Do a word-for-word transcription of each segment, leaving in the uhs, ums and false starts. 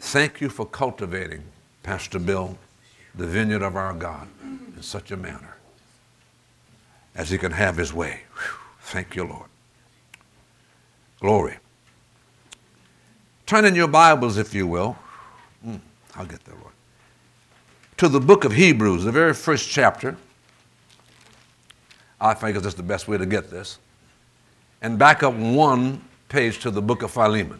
Thank you for cultivating, Pastor Bill, the vineyard of our God in such a manner as he can have his way. Whew. Thank you, Lord. Glory. Turn in your Bibles, if you will. Mm, I'll get there, Lord. To the book of Hebrews, the very first chapter. I think it's just the best way to get this. And back up one page to the book of Philemon.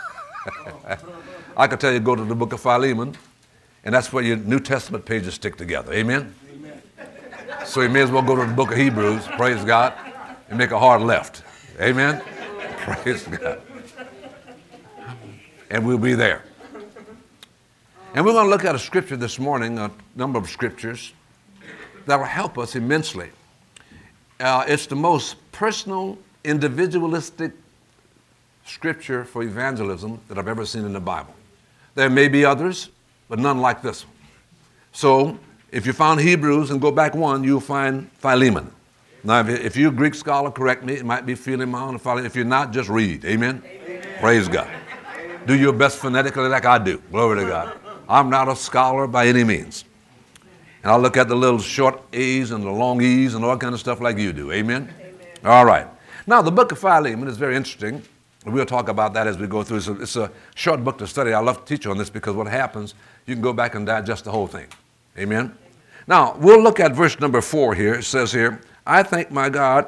I could tell you go to the book of Philemon, and that's where your New Testament pages stick together. Amen? Amen. So you may as well go to the book of Hebrews, praise God, and make a hard left. Amen? Praise God. And we'll be there. And we're going to look at a scripture this morning, a number of scriptures that will help us immensely. Uh, it's the most personal, individualistic scripture for evangelism that I've ever seen in the Bible. There may be others, but none like this one. So if you found Hebrews and go back one, you'll find Philemon. Now, if you're a Greek scholar, correct me. It might be Philemon or Philemon. If you're not, just read. Amen? Amen. Praise God. Amen. Do your best phonetically like I do. Glory to God. I'm not a scholar by any means. And I'll look at the little short A's and the long E's and all kind of stuff like you do. Amen? Amen. All right. Now, the book of Philemon is very interesting. We'll talk about that as we go through. It's a, it's a short book to study. I love to teach on this because what happens, you can go back and digest the whole thing. Amen? Now, we'll look at verse number four here. It says here, I thank my God,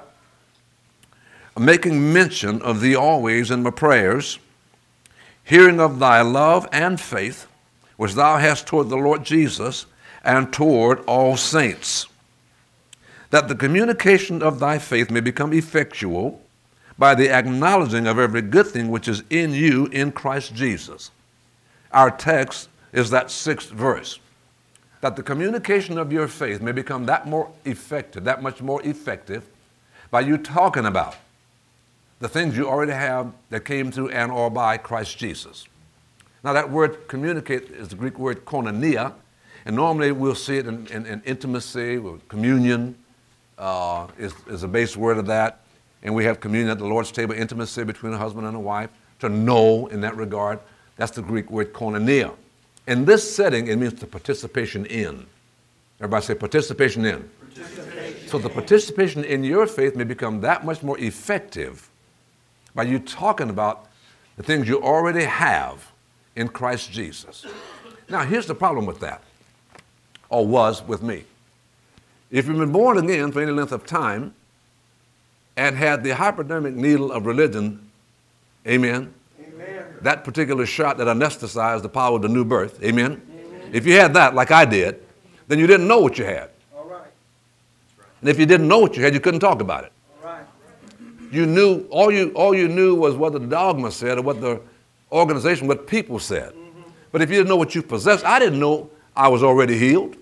making mention of thee always in my prayers, hearing of thy love and faith, which thou hast toward the Lord Jesus and toward all saints, that the communication of thy faith may become effectual by the acknowledging of every good thing which is in you in Christ Jesus. Our text is that sixth verse, that the communication of your faith may become that more effective, that much more effective by you talking about the things you already have that came through and or by Christ Jesus. Now that word communicate is the Greek word koinonia, and normally we'll see it in, in, in intimacy, with communion uh, is, is a base word of that. And we have communion at the Lord's table, intimacy between a husband and a wife, to know in that regard. That's the Greek word koinonia. In this setting, it means the participation in. Everybody say participation in. Participation. So the participation in your faith may become that much more effective by you talking about the things you already have in Christ Jesus. Now, here's the problem with that, or was with me. If you've been born again for any length of time, and had the hypodermic needle of religion, amen, amen, that particular shot that anesthetized the power of the new birth, amen, amen, if you had that like I did, then you didn't know what you had. All right. And if you didn't know what you had, you couldn't talk about it. All right. You knew, all you, all you knew was what the dogma said or what the organization, what people said. Mm-hmm. But if you didn't know what you possessed, I didn't know I was already healed.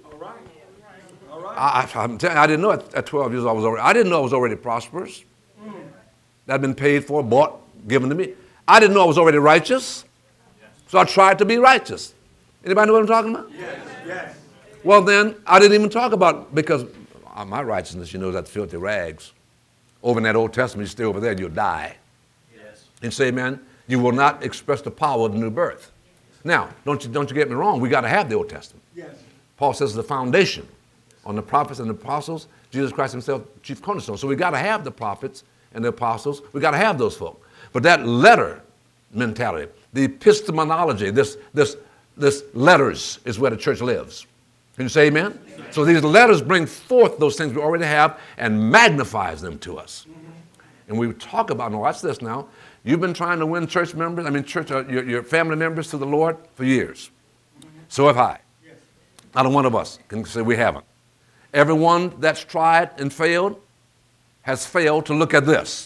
I, I'm telling you, I didn't know at, at twelve years old I was already, I didn't know I was already prosperous. Mm. That had been paid for, bought, given to me. I didn't know I was already righteous. Yes. So I tried to be righteous. Anybody know what I'm talking about? Yes. Yes. Well then, I didn't even talk about, because my righteousness, you know, that filthy rags. Over in that Old Testament, you stay over there and you'll die. Yes. And say, man, you will not express the power of the new birth. Now, don't you, don't you get me wrong, we got to have the Old Testament. Yes. Paul says the foundation. On the prophets and the apostles, Jesus Christ himself, chief cornerstone. So we got to have the prophets and the apostles. We got to have those folk. But that letter mentality, the epistemology, this, this, this letters is where the church lives. Can you say amen? Amen. So these letters bring forth those things we already have and magnifies them to us. Mm-hmm. And we talk about, now watch this now, you've been trying to win church members, I mean church, uh, your, your family members to the Lord for years. Mm-hmm. So have I. Yes. Not one of us can say we haven't. Everyone that's tried and failed has failed to look at this.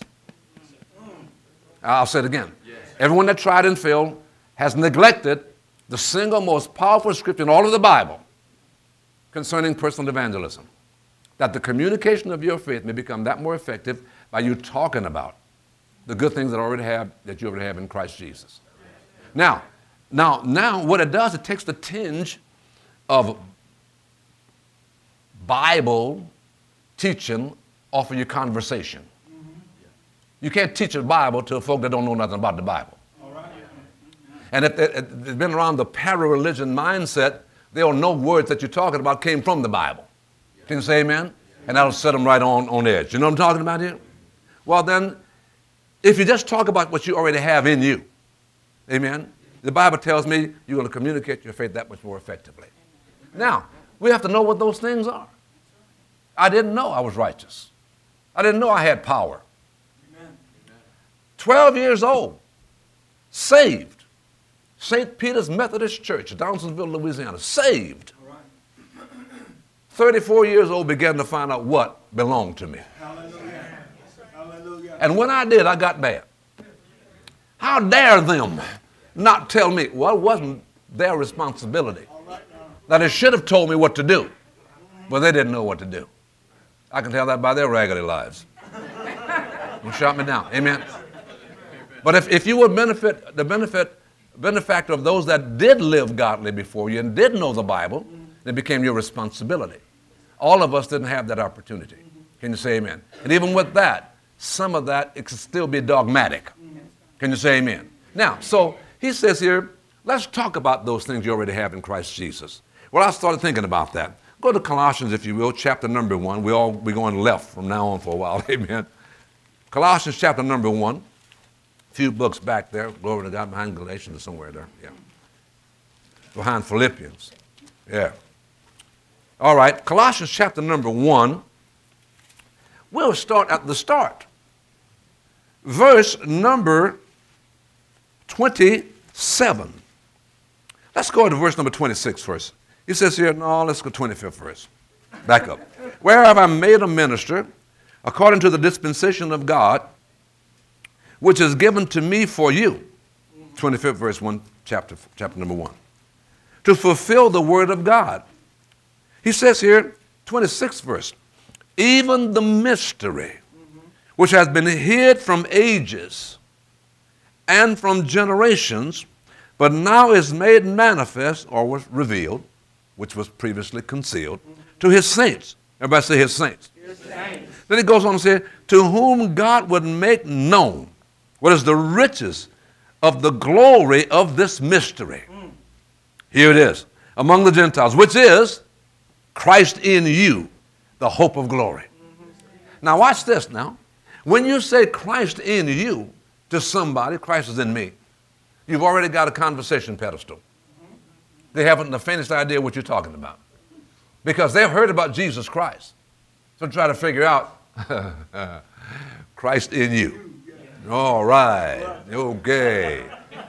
I'll say it again. Yes. Everyone that tried and failed has neglected the single most powerful scripture in all of the Bible concerning personal evangelism. That the communication of your faith may become that more effective by you talking about the good things that already have, that you already have in Christ Jesus. Now, now, now what it does, it takes the tinge of Bible teaching off of your conversation. Mm-hmm. You can't teach a Bible to folk that don't know nothing about the Bible. All right. And if they- if they've been around the para-religion mindset, they'll know words that you're talking about came from the Bible. Can you say amen? And that'll set them right on, on edge. You know what I'm talking about here? Well, then, if you just talk about what you already have in you, amen, the Bible tells me you're going to communicate your faith that much more effectively. Now, we have to know what those things are. I didn't know I was righteous. I didn't know I had power. twelve years old, saved. Saint Peter's Methodist Church, Downsonville, Louisiana, saved. thirty-four years old, began to find out what belonged to me. Hallelujah. Hallelujah. And when I did, I got mad. How dare them not tell me? Well, it wasn't their responsibility. That they should have told me what to do, but they didn't know what to do. I can tell that by their raggedy lives. You shot me down. Amen. But if, if you would benefit the benefit benefactor of those that did live godly before you and did know the Bible, it became your responsibility. All of us didn't have that opportunity. Can you say amen? And even with that, some of that, it could still be dogmatic. Can you say amen? Now, so he says here, let's talk about those things you already have in Christ Jesus. Well, I started thinking about that. Go to Colossians, if you will, chapter number one. We all, we're going left from now on for a while. Amen. Colossians chapter number one. A few books back there. Glory to God, behind Galatians or somewhere there. Yeah. Behind Philippians. Yeah. All right. Colossians chapter number one. We'll start at the start. Verse number twenty-seven. Let's go to verse number twenty-six first. He says here, no, let's go twenty-fifth verse. Back up. Whereof I made a minister according to the dispensation of God, which is given to me for you. twenty-fifth verse, one, chapter, chapter number one. To fulfill the word of God. He says here, twenty-sixth verse, even the mystery which has been hid from ages and from generations, but now is made manifest, or was revealed, which was previously concealed, to his saints. Everybody say his saints. His saints. Then it goes on to say, to whom God would make known what is the riches of the glory of this mystery. Mm. Here it is, among the Gentiles, which is Christ in you, the hope of glory. Mm-hmm. Now watch this now. When you say Christ in you to somebody, Christ is in me, you've already got a conversation pedestal. They haven't the faintest idea what you're talking about because they've heard about Jesus Christ. So try to figure out Christ in you. All right. Okay.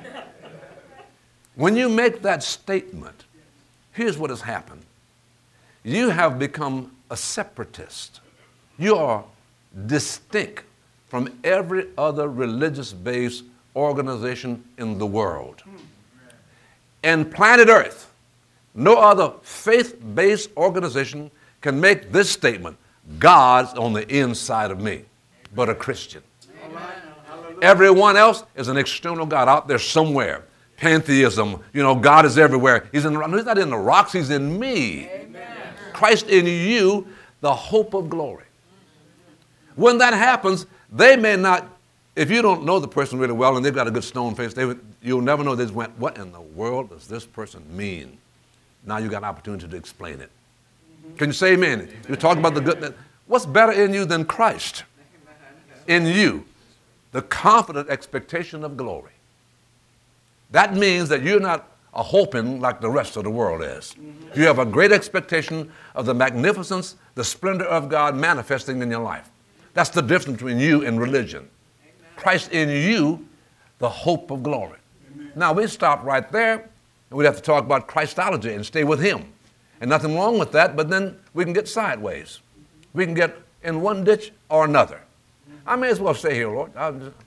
When you make that statement, here's what has happened. You have become a separatist. You are distinct from every other religious-based organization in the world. And planet Earth, no other faith-based organization can make this statement, God's on the inside of me, but a Christian. Amen. Everyone else is an external God out there somewhere. Pantheism, you know, God is everywhere. He's, in, he's not in the rocks, he's in me. Amen. Christ in you, the hope of glory. When that happens, they may not, if you don't know the person really well and they've got a good stone face, they would, you'll never know. They just went, what in the world does this person mean? Now you got an opportunity to explain it. Mm-hmm. Can you say amen? You're talking about the good. What's better in you than Christ? In you, the confident expectation of glory. That means that you're not a hoping like the rest of the world is. Mm-hmm. You have a great expectation of the magnificence, the splendor of God manifesting in your life. That's the difference between you and religion. Amen. Christ in you, the hope of glory. Amen. Now we stop right there, and we'd have to talk about Christology and stay with him. And nothing wrong with that, but then we can get sideways. We can get in one ditch or another. I may as well stay here, Lord.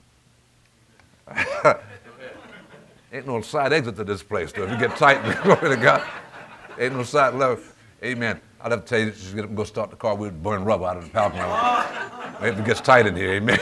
Just ain't no side exit to this place, though. If you get tight, glory to God. Ain't no side left. Amen. I'd have to tell you, just get up and go start the car. We'd burn rubber out of the power plant. If it gets tight in here, amen.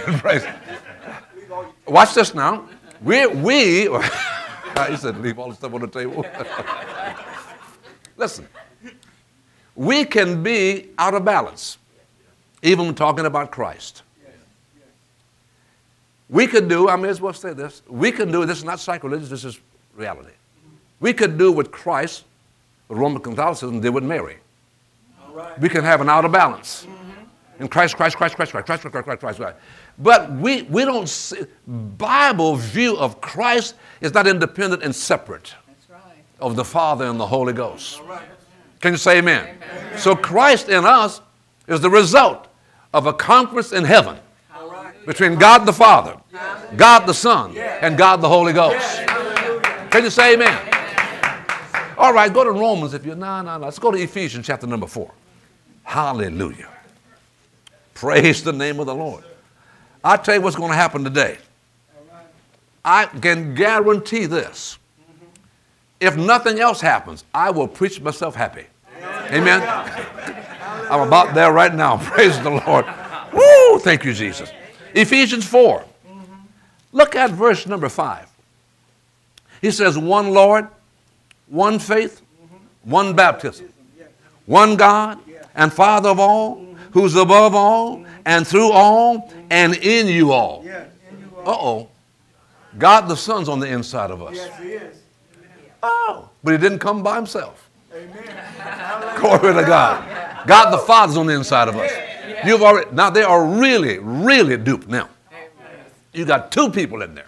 Watch this now. We, we, he said, leave all the stuff on the table. Listen, we can be out of balance, even when talking about Christ. We can do, I may as well say this, we can do, this is not sacrilegious, this is reality. We could do what Christ, what Roman Catholicism did with Mary. Right. We can have an out of balance. Mm-hmm. And Christ, Christ, Christ, Christ, Christ, Christ, Christ, Christ, Christ, Christ. But we, we don't see, Bible view of Christ is not independent and separate That's right. of the Father and the Holy Ghost. Right. Can you say amen? Amen? So Christ in us is the result of a conference in heaven between God the Father, God the Son, and God the Holy Ghost. Can you say amen? All right, go to Romans if you're, no, no, no. Let's go to Ephesians chapter number four. Hallelujah. Praise the name of the Lord. I'll tell you what's going to happen today. I can guarantee this. If nothing else happens, I will preach myself happy. Amen. I'm about there right now. Praise the Lord. Woo! Thank you, Jesus. Ephesians four. Look at verse number five. He says, one Lord, one faith, one baptism, one God and Father of all, who's above all and through all and in you all. Uh-oh. God the Son's on the inside of us. Yes, he is. Oh, but he didn't come by himself. Glory to God. God the Father's on the inside of us. You've already, now they are really, really duped now. You got two people in there.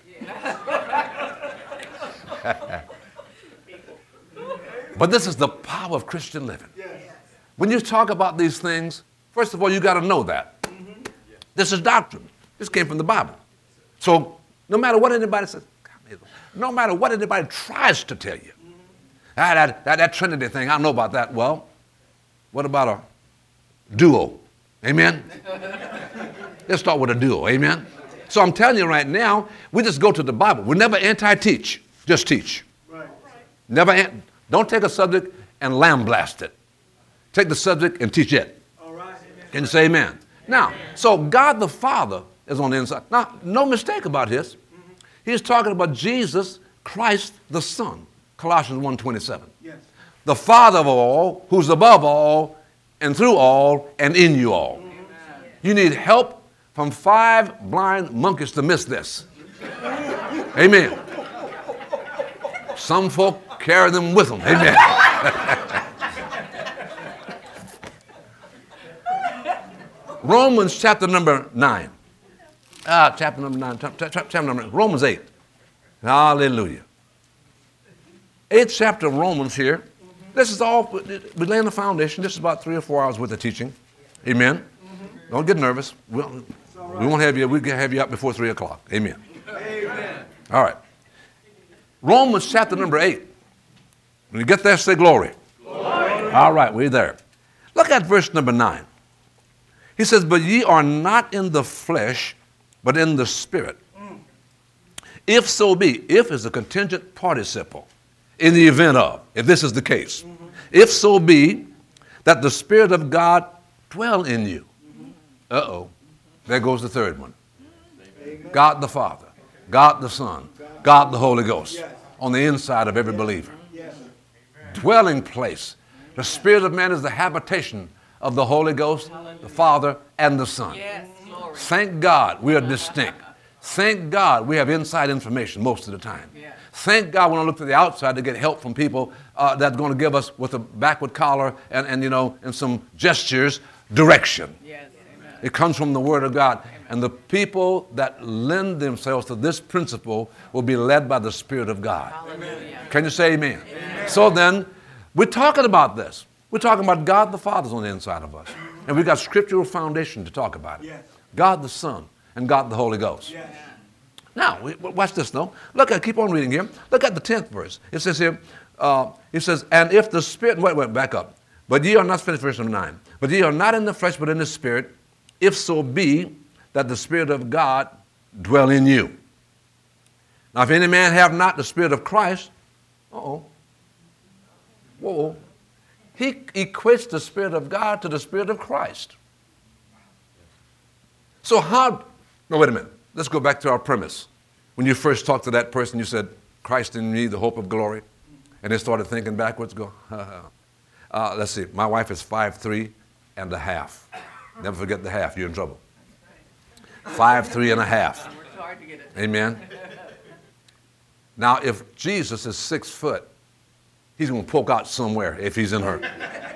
But this is the power of Christian living. When you talk about these things, first of all, you got to know that. This is doctrine. This came from the Bible. So no matter what anybody says, no matter what anybody tries to tell you, ah, that, that, that Trinity thing, I don't know about that. Well, what about a duo? Amen? Let's start with a duo. Amen? So I'm telling you right now, we just go to the Bible. We never anti-teach. Just teach. Right. Never. An- don't take a subject and lambaste it. Take the subject and teach it. All right. Can you say amen? Now, so God the Father is on the inside. Now, no mistake about this. He's talking about Jesus Christ the Son. Colossians one twenty-seven. Yes. The Father of all, who's above all, and through all, and in you all. Amen. You need help from five blind monkeys to miss this. Amen. Some folk carry them with them. Amen. Romans chapter number nine. Ah, chapter number nine. Chapter number nine. Romans eight. Hallelujah. Eighth chapter of Romans here. This is all, we're laying the foundation. This is about three or four hours worth of teaching. Amen. Mm-hmm. Don't get nervous. We'll, right. We won't have you, we can have you up before three o'clock. Amen. Amen. All right. Romans chapter number eight. When you get there, say glory. Glory. All right, we're there. Look at verse number nine. He says, but ye are not in the flesh, but in the Spirit. Mm. If so be, if is a contingent participle. In the event of, if this is the case. Mm-hmm. If so be that the Spirit of God dwell in you. Mm-hmm. Uh-oh. There goes the third one. Amen. God the Father, God the Son, God the Holy Ghost. Yes. On the inside of every yes. believer. Yes. Dwelling place. The Spirit of man is the habitation of the Holy Ghost, Hallelujah. The Father, and the Son. Yes. Thank God we are distinct. Thank God we have inside information most of the time. Yeah. Thank God we don't look to the outside to get help from people uh, that's going to give us with a backward collar and, and, you know, and some gestures, direction. Yes. Amen. It comes from the Word of God. Amen. And the people that lend themselves to this principle will be led by the Spirit of God. Hallelujah. Can you say amen? Amen? So then, we're talking about this. We're talking about God the Father's on the inside of us. And we've got scriptural foundation to talk about it. Yes. God the Son and God the Holy Ghost. Yes. Now, watch this though. Look at, keep on reading here. Look at the tenth verse. It says here, uh, it says, and if the Spirit, wait, wait, back up. But ye are not, finished verse number nine. But ye are not in the flesh, but in the Spirit, if so be that the Spirit of God dwell in you. Now, if any man have not the Spirit of Christ, uh-oh, whoa, he equates the Spirit of God to the Spirit of Christ. So how, no, wait a minute. Let's go back to our premise. When you first talked to that person, you said, Christ in me, the hope of glory. And they started thinking backwards, go, uh, let's see, my wife is five three and a half. Never forget the half, you're in trouble. Five three and a half. Amen. Now, if Jesus is six foot, he's going to poke out somewhere if he's in her.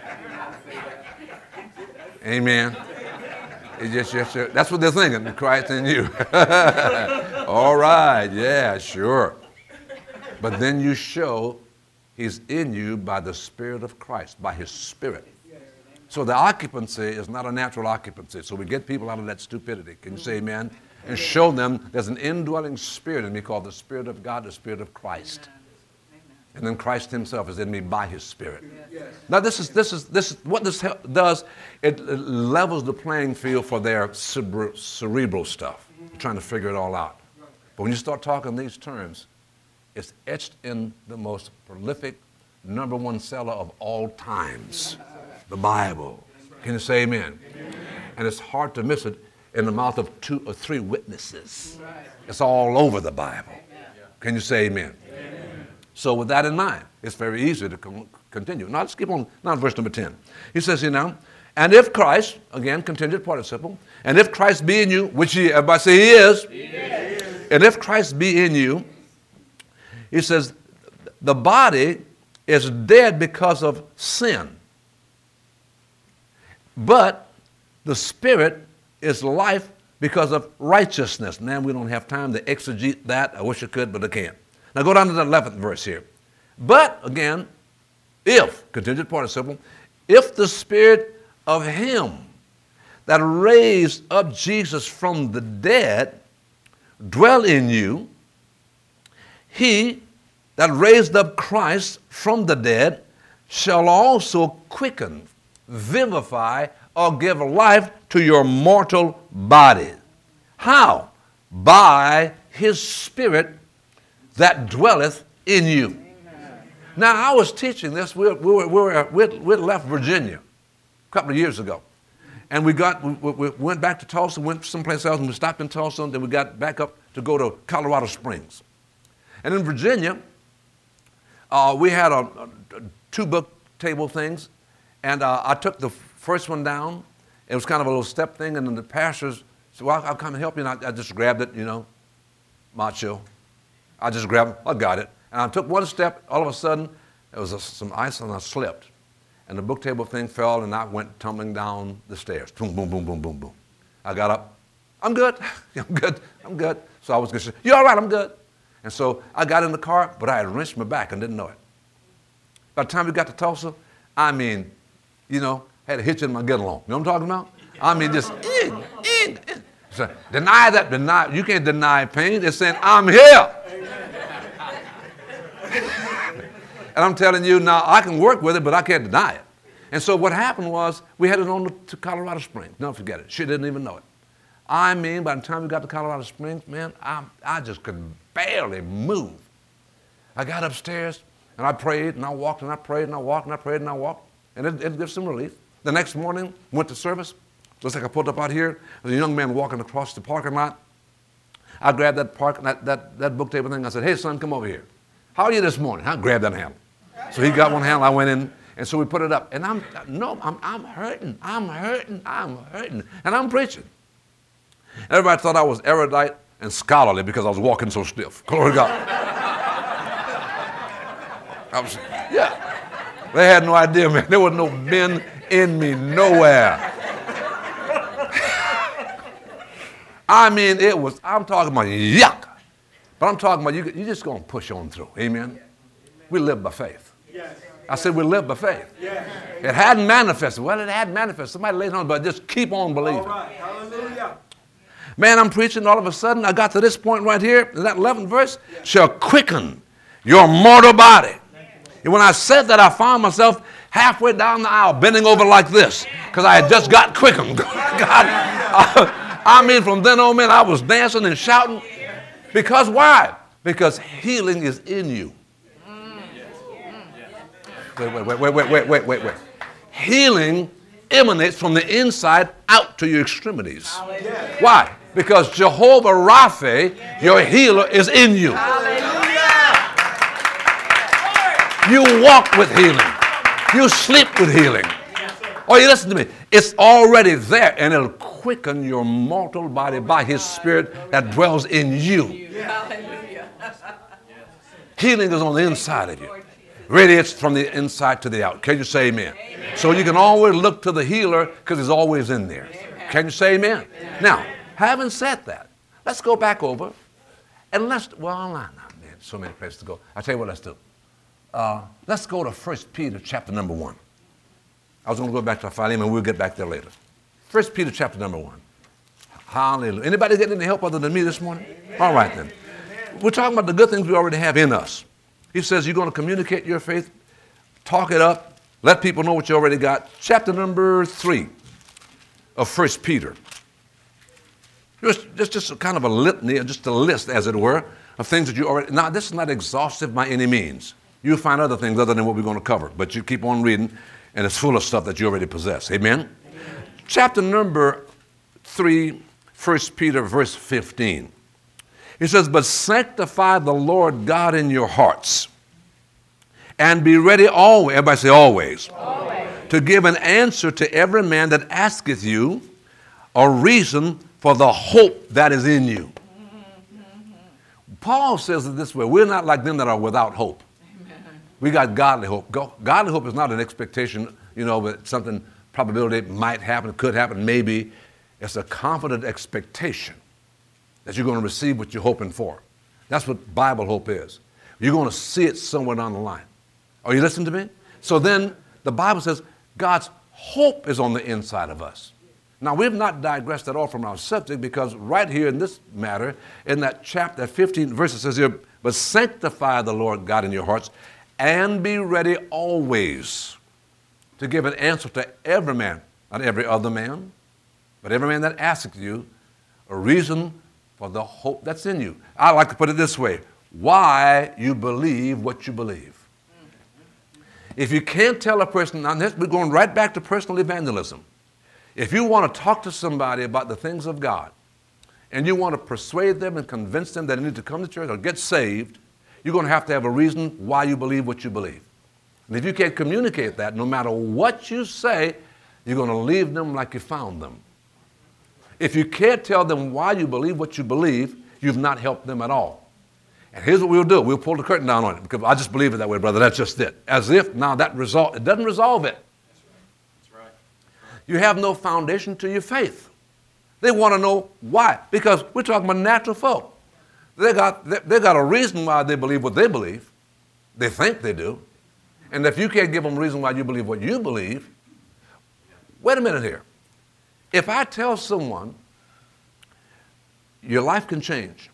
Amen. It just, just, that's what they're thinking, Christ in you. All right, yeah, sure. But then you show he's in you by the Spirit of Christ, by his Spirit. So the occupancy is not a natural occupancy. So we get people out of that stupidity. Can you say amen? And show them there's an indwelling spirit in me called the Spirit of God, the Spirit of Christ. And then Christ himself is in me by his Spirit. Yes. Now this is, this is, this is, what this does, it levels the playing field for their cerebral, cerebral stuff. They're trying to figure it all out. But when you start talking these terms, it's etched in the most prolific number one seller of all times, the Bible. Can you say amen? Amen? And it's hard to miss it in the mouth of two or three witnesses. It's all over the Bible. Can you say amen? Amen? So with that in mind, it's very easy to con- continue. Now let's keep on, now verse number ten. He says here now, and if Christ, again, contingent participle, and if Christ be in you, which he, everybody say he is, he is. And if Christ be in you, he says, the body is dead because of sin, but the spirit is life because of righteousness. Now, we don't have time to exegete that. I wish I could, but I can't. Now, go down to the eleventh verse here. But, again, if, contingent participle, if the spirit of him that raised up Jesus from the dead dwell in you, he that raised up Christ from the dead shall also quicken, vivify, or give life to your mortal body. How? By his Spirit that dwelleth in you. Amen. Now, I was teaching this. We, we, were, we, were, we, we left Virginia a couple of years ago. And we, got, we, we went back to Tulsa, went someplace else, and we stopped in Tulsa, and then we got back up to go to Colorado Springs. And in Virginia, uh, we had a, a, two book table things, and uh, I took the first one down. It was kind of a little step thing, and then the pastors said, well, I'll, I'll come and help you. And I, I just grabbed it, you know, macho. I just grabbed it. I got it. And I took one step. All of a sudden, there was a, some ice, and I slipped. And the book table thing fell, and I went tumbling down the stairs. Boom, boom, boom, boom, boom, boom. I got up. I'm good. I'm good. I'm good. So I was going to say, you all right? I'm good. And so I got in the car, but I had wrenched my back and didn't know it. By the time we got to Tulsa, I mean, you know, had a hitch in my get-along. You know what I'm talking about? I mean, just, in, in, in. So, deny that, deny. You can't deny pain. It's saying, I'm here. And I'm telling you now, I can work with it, but I can't deny it. And so what happened was, we headed on to Colorado Springs. Don't forget it. She didn't even know it. I mean, by the time we got to Colorado Springs, man, I, I just could barely move. I got upstairs, and I prayed, and I walked, and I prayed, and I walked, and I prayed, and I walked. And it, it gives some relief. The next morning, went to service. Just like I pulled up out here, there was a young man walking across the parking lot. I grabbed that, park, that, that, that book table thing. I said, hey, son, come over here. How are you this morning? I grabbed that handle. So he got one handle. I went in, and so we put it up. And I'm, no, I'm, I'm hurting. I'm hurting. I'm hurting. And I'm preaching. Everybody thought I was erudite and scholarly because I was walking so stiff. Glory to God. I was, yeah. They had no idea, man. There was no men in me nowhere. I mean, it was, I'm talking about yuck. But I'm talking about you, you're just going to push on through. Amen? We live by faith. I said we live by faith. It hadn't manifested. Well, it hadn't manifested. Somebody laid on, but just keep on believing. All right. Hallelujah. Man, I'm preaching. All of a sudden, I got to this point right here. In that eleventh verse, shall quicken your mortal body. And when I said that, I found myself halfway down the aisle, bending over like this, because I had just got quickened. God, I, I mean, from then on, man, I was dancing and shouting. Because why? Because healing is in you. Wait, wait, wait, wait, wait, wait, wait, wait. Healing emanates from the inside out to your extremities. Why? Because Jehovah Rapha, your healer, is in you. You walk with healing. You sleep with healing. Oh, you listen to me. It's already there, and it'll quicken your mortal body by his Spirit that dwells in you. Healing is on the inside of you. Radiates from the inside to the out. Can you say amen? Amen. So you can always look to the healer because he's always in there. Amen. Can you say amen? Amen? Now, having said that, let's go back over and let's, well, no, no, man, so many places to go. I'll tell you what let's do. Uh, let's go to First Peter chapter number one. I was going to go back to Philemon, we'll get back there later. First Peter chapter number one. Hallelujah. Anybody getting any help other than me this morning? Amen. All right then. We're talking about the good things we already have in us. He says you're going to communicate your faith, talk it up, let people know what you already got. Chapter number three of First Peter. Just, just, just kind of a litany, just a list, as it were, of things that you already... Now, this is not exhaustive by any means. You'll find other things other than what we're going to cover, but you keep on reading, and it's full of stuff that you already possess. Amen? Amen. Chapter number three, First Peter, verse fifteen. He says, but sanctify the Lord God in your hearts, and be ready always, everybody say always, always, to give an answer to every man that asketh you a reason for the hope that is in you. Mm-hmm. Paul says it this way, we're not like them that are without hope. Amen. We got godly hope. Godly hope is not an expectation, you know, but something, probability might happen, could happen, maybe. It's a confident expectation that you're going to receive what you're hoping for. That's what Bible hope is. You're going to see it somewhere down the line. Are you listening to me? So then the Bible says God's hope is on the inside of us. Now, we've not digressed at all from our subject because right here in this matter, in that chapter, fifteen verse, it says here, but sanctify the Lord God in your hearts and be ready always to give an answer to every man, not every other man, but every man that asks you a reason for the hope that's in you. I like to put it this way, why you believe what you believe. If you can't tell a person, now we're going right back to personal evangelism. If you want to talk to somebody about the things of God, and you want to persuade them and convince them that they need to come to church or get saved, you're going to have to have a reason why you believe what you believe. And if you can't communicate that, no matter what you say, you're going to leave them like you found them. If you can't tell them why you believe what you believe, you've not helped them at all. And here's what we'll do. We'll pull the curtain down on it because I just believe it that way, brother. That's just it. As if now that result, it doesn't resolve it. That's right. You have no foundation to your faith. They want to know why. Because we're talking about natural folk. They got, they, they got a reason why they believe what they believe. They think they do. And if you can't give them a reason why you believe what you believe, wait a minute here. If I tell someone your life can change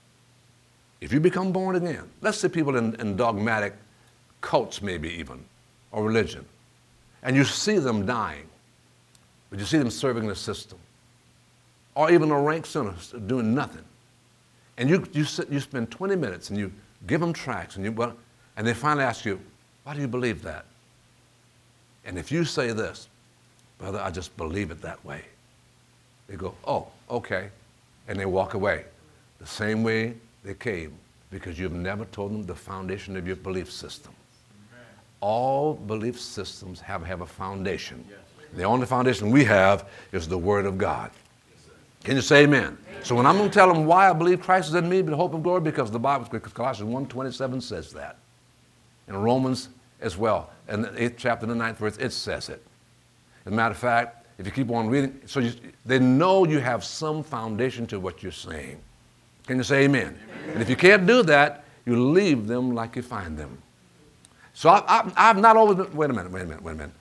if you become born again, let's say people in, in dogmatic cults maybe even, or religion, and you see them dying, but you see them serving the system, or even a rank sinner doing nothing, and you, you, sit, you spend twenty minutes and you give them tracts, and, you, well, and they finally ask you, why do you believe that? And if you say this, brother, I just believe it that way. They go, oh, okay. And they walk away the same way they came because you've never told them the foundation of your belief system. Amen. All belief systems have, have a foundation. Yes. The only foundation we have is the Word of God. Yes, can you say amen? Amen? So when I'm going to tell them why I believe Christ is in me, the hope of glory, because the Bible, because Colossians one twenty-seven says that. And Romans as well, in the eighth chapter, the ninth verse, it says it. As a matter of fact, if you keep on reading, so you, they know you have some foundation to what you're saying. Can you say amen? Amen? And if you can't do that, you leave them like you find them. So I, I, I've not always been, wait a minute, wait a minute, wait a minute.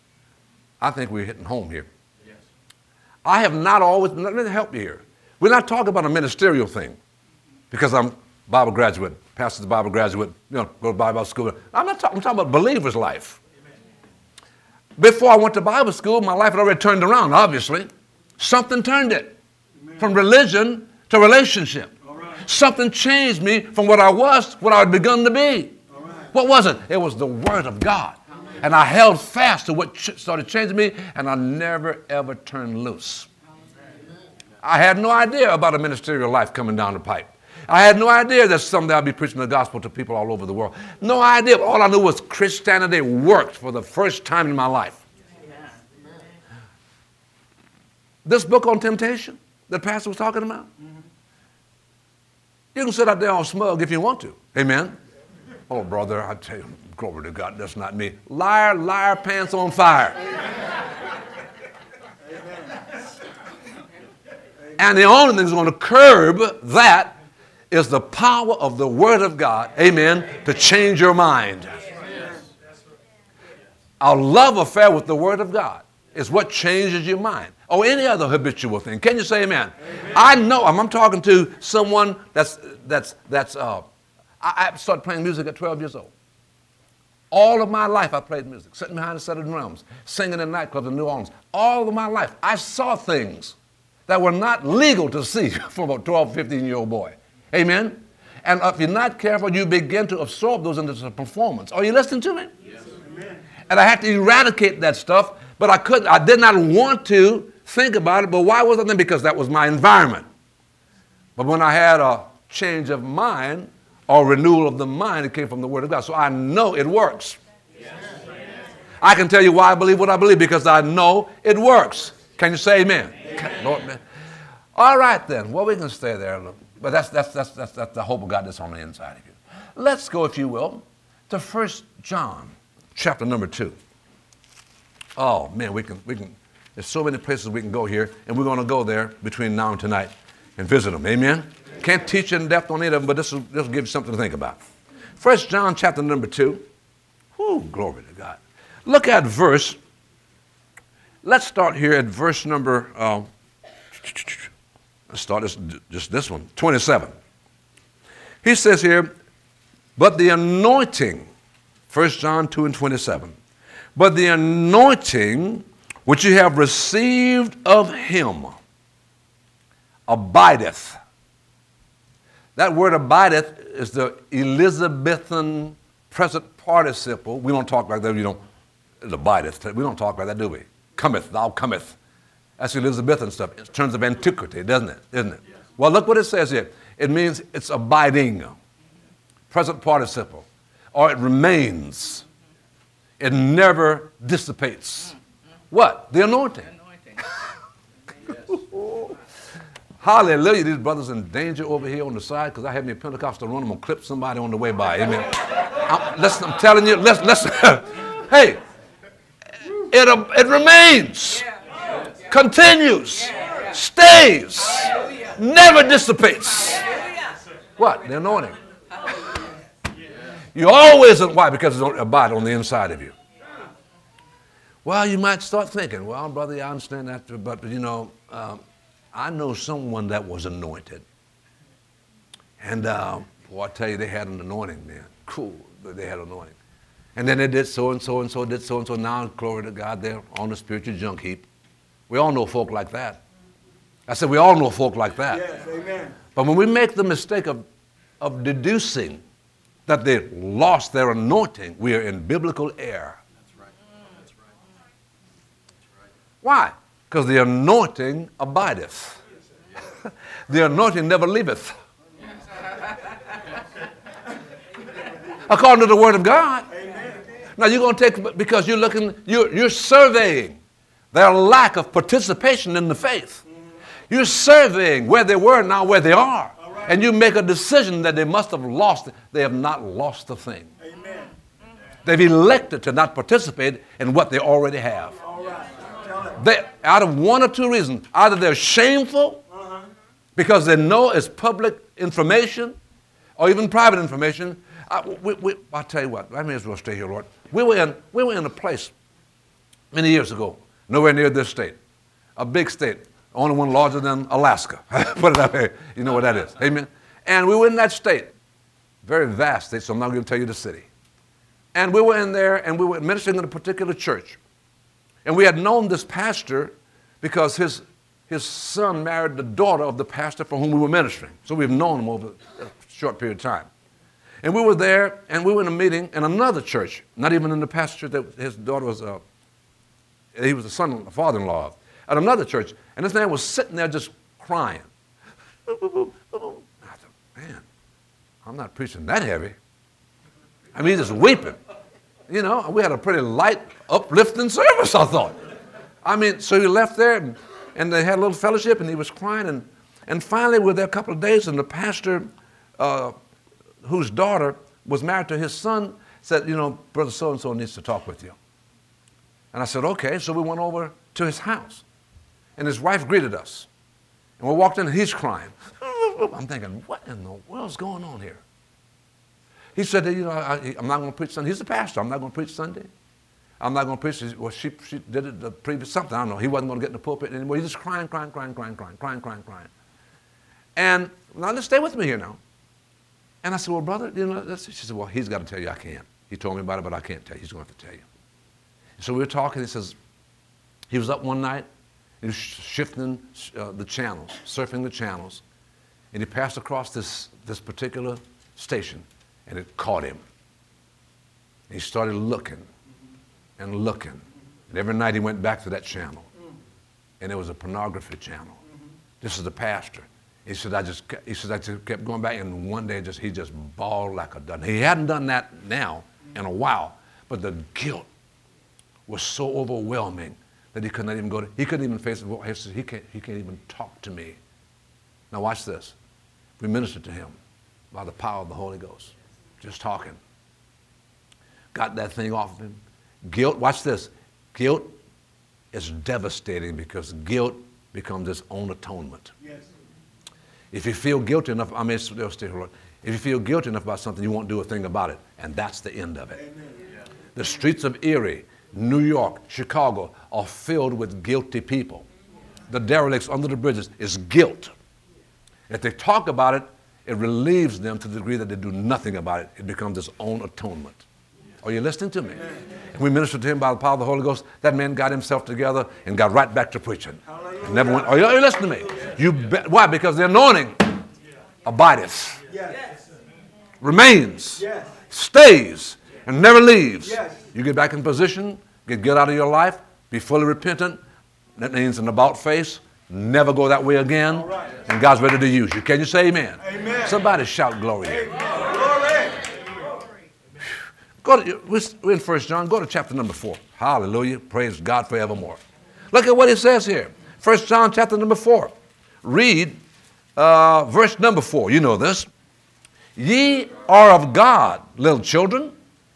I think we're hitting home here. Yes. I have not always, let me help you here. We're not talking about a ministerial thing because I'm Bible graduate, pastor's Bible graduate, you know, go to Bible school. I'm not talking, I'm talking about believer's life. Before I went to Bible school, my life had already turned around, obviously. Something turned it. Amen. From religion to relationship. Right. Something changed me from what I was, what I had begun to be. Right. What was it? It was the Word of God. Amen. And I held fast to what started changing me, and I never, ever turned loose. Amen. I had no idea about a ministerial life coming down the pipe. I had no idea that someday I'd be preaching the gospel to people all over the world. No idea. All I knew was Christianity worked for the first time in my life. Amen. This book on temptation that Pastor was talking about, mm-hmm. You can sit out there all smug if you want to. Amen. Oh, brother, I tell you, glory to God, that's not me. Liar, liar, pants on fire. And the only thing that's going to curb that is the power of the Word of God, amen, to change your mind. Our love affair with the Word of God is what changes your mind. Or any other habitual thing. Can you say amen? Amen. I know, I'm, I'm talking to someone that's, that's, that's, uh, I, I started playing music at twelve years old. All of my life I played music, sitting behind a set of drums, singing in nightclubs in New Orleans. All of my life I saw things that were not legal to see from a twelve, fifteen-year-old boy. Amen? And if you're not careful, you begin to absorb those into the performance. Are you listening to me? Yes. Amen. And I had to eradicate that stuff, but I couldn't, I did not want to think about it, but why was it then? Because that was my environment. But when I had a change of mind or renewal of the mind, it came from the Word of God. So I know it works. Yes. I can tell you why I believe what I believe, because I know it works. Can you say amen? Amen. Lord, man. All right then. Well, we can stay there. But that's, that's, that's, that's, that's the hope of God that's on the inside of you. Let's go, if you will, to First John, chapter number two. Oh, man, we can, we can, there's so many places we can go here, and we're going to go there between now and tonight and visit them. Amen? Can't teach in depth on any of them, but this will, this will give you something to think about. First John, chapter number two. Whew, glory to God. Look at verse, let's start here at verse number, uh, let's start this, just this one, twenty-seven. He says here, but the anointing, First John two and twenty-seven, but the anointing which you have received of him abideth. That word abideth is the Elizabethan present participle. We don't talk like that. We don't, it abideth. We don't talk like that, do we? Cometh, thou cometh. That's Elizabethan stuff in terms of antiquity, doesn't it? Isn't it? Yes. Well, look what it says here. It means it's abiding. Present participle. Or it remains. It never dissipates. What? The anointing. Anointing. Hallelujah. These brothers in danger over here on the side because I had me a Pentecostal run. I'm going to clip somebody on the way by. Amen. I'm, listen, I'm telling you, listen, listen. Hey, it, uh, it remains, yeah. continues, yeah. stays, yeah. never dissipates. Yeah. What? The anointing. You always, why? Because it's abide on the inside of you. Well, you might start thinking, well, brother, I understand that, but, you know, um, I know someone that was anointed. And, uh, boy, I tell you, they had an anointing, man. Cool, but they had an anointing. And then they did so and so and so, did so and so. Now, glory to God, they're on the spiritual junk heap. We all know folk like that. I said, we all know folk like that. Yes, amen. But when we make the mistake of, of deducing that they lost their anointing, we are in biblical error. That's right. That's right. That's right. Why? Because the anointing abideth. The anointing never leaveth. According to the Word of God. Amen. Now you're going to take, because you're looking, you're, you're surveying their lack of participation in the faith. Mm-hmm. You're surveying where they were, now where they are. Right. And you make a decision that they must have lost it. They have not lost the thing. Amen. They've elected to not participate in what they already have. All right. They, out of one or two reasons. Either they're shameful uh-huh. because they know it's public information or even private information. I, we, we, I'll tell you what, I may as well stay here, Lord. We were in, we were in a place many years ago, nowhere near this state, a big state, only one larger than Alaska. Put it that way, you know what that is. Amen. And we were in that state, very vast state, so I'm not going to tell you the city. And we were in there, and we were ministering in a particular church. And we had known this pastor because his, his son married the daughter of the pastor for whom we were ministering. So we've known him over a short period of time. And we were there, and we were in a meeting in another church, not even in the pastor that his daughter was, uh, he was the son, the father-in-law of, at another church. And this man was sitting there just crying. I thought, man, I'm not preaching that heavy. I mean, he's just weeping. You know, we had a pretty light, uplifting service, I thought. I mean, so he left there, and, and they had a little fellowship, and he was crying. And, and finally, we were there a couple of days, and the pastor uh, whose daughter was married to his son, said, you know, Brother so-and-so needs to talk with you. And I said, okay. So we went over to his house. And his wife greeted us. And we walked in and he's crying. I'm thinking, what in the world's going on here? He said, you know, I, I'm not going to preach Sunday. He's the pastor. I'm not going to preach Sunday. I'm not going to preach. Well, she, she did it the previous something. I don't know. He wasn't going to get in the pulpit anymore. He's just crying, crying, crying, crying, crying, crying, crying, crying. And now let's stay with me here now. And I said, well, brother, you know, that's, she said, well, he's got to tell you I can't. He told me about it, but I can't tell you. He's going to have to tell you. So we were talking. He says, he was up one night. He was shifting uh, the channels, surfing the channels. And he passed across this, this particular station, and it caught him. And he started looking and looking. And every night he went back to that channel. And it was a pornography channel. This is the pastor. He said, I just, he said, I just kept going back, and one day just, he just bawled like a dun. He hadn't done that now in a while, but the guilt was so overwhelming that he couldn't even go to, he couldn't even face it. He said, he can't, he can't even talk to me. Now watch this. We ministered to him by the power of the Holy Ghost. Just talking. Got that thing off of him. Guilt, watch this. Guilt is devastating because guilt becomes its own atonement. Yes. If you feel guilty enough, I mean, they'll stay here. If you feel guilty enough about something, you won't do a thing about it. And that's the end of it. Amen. Yeah. The streets of Erie, New York, Chicago are filled with guilty people. The derelicts under the bridges is guilt. If they talk about it, it relieves them to the degree that they do nothing about it. It becomes its own atonement. Are you listening to me? And we ministered to him by the power of the Holy Ghost. That man got himself together and got right back to preaching. And never went, are you, are you listening to me? You bet. Why? Because the anointing abideth, remains, stays, and never leaves. You get back in position, get good out of your life, be fully repentant. That means an about face. Never go that way again. Right. And God's ready to use you. Can you say amen? Amen. Somebody shout glory. Amen. Glory. Go to, we're in First John. Go to chapter number four. Hallelujah. Praise God forevermore. Look at what it says here. First John chapter number four. Read uh, verse number four. You know this. Ye are of God, little children,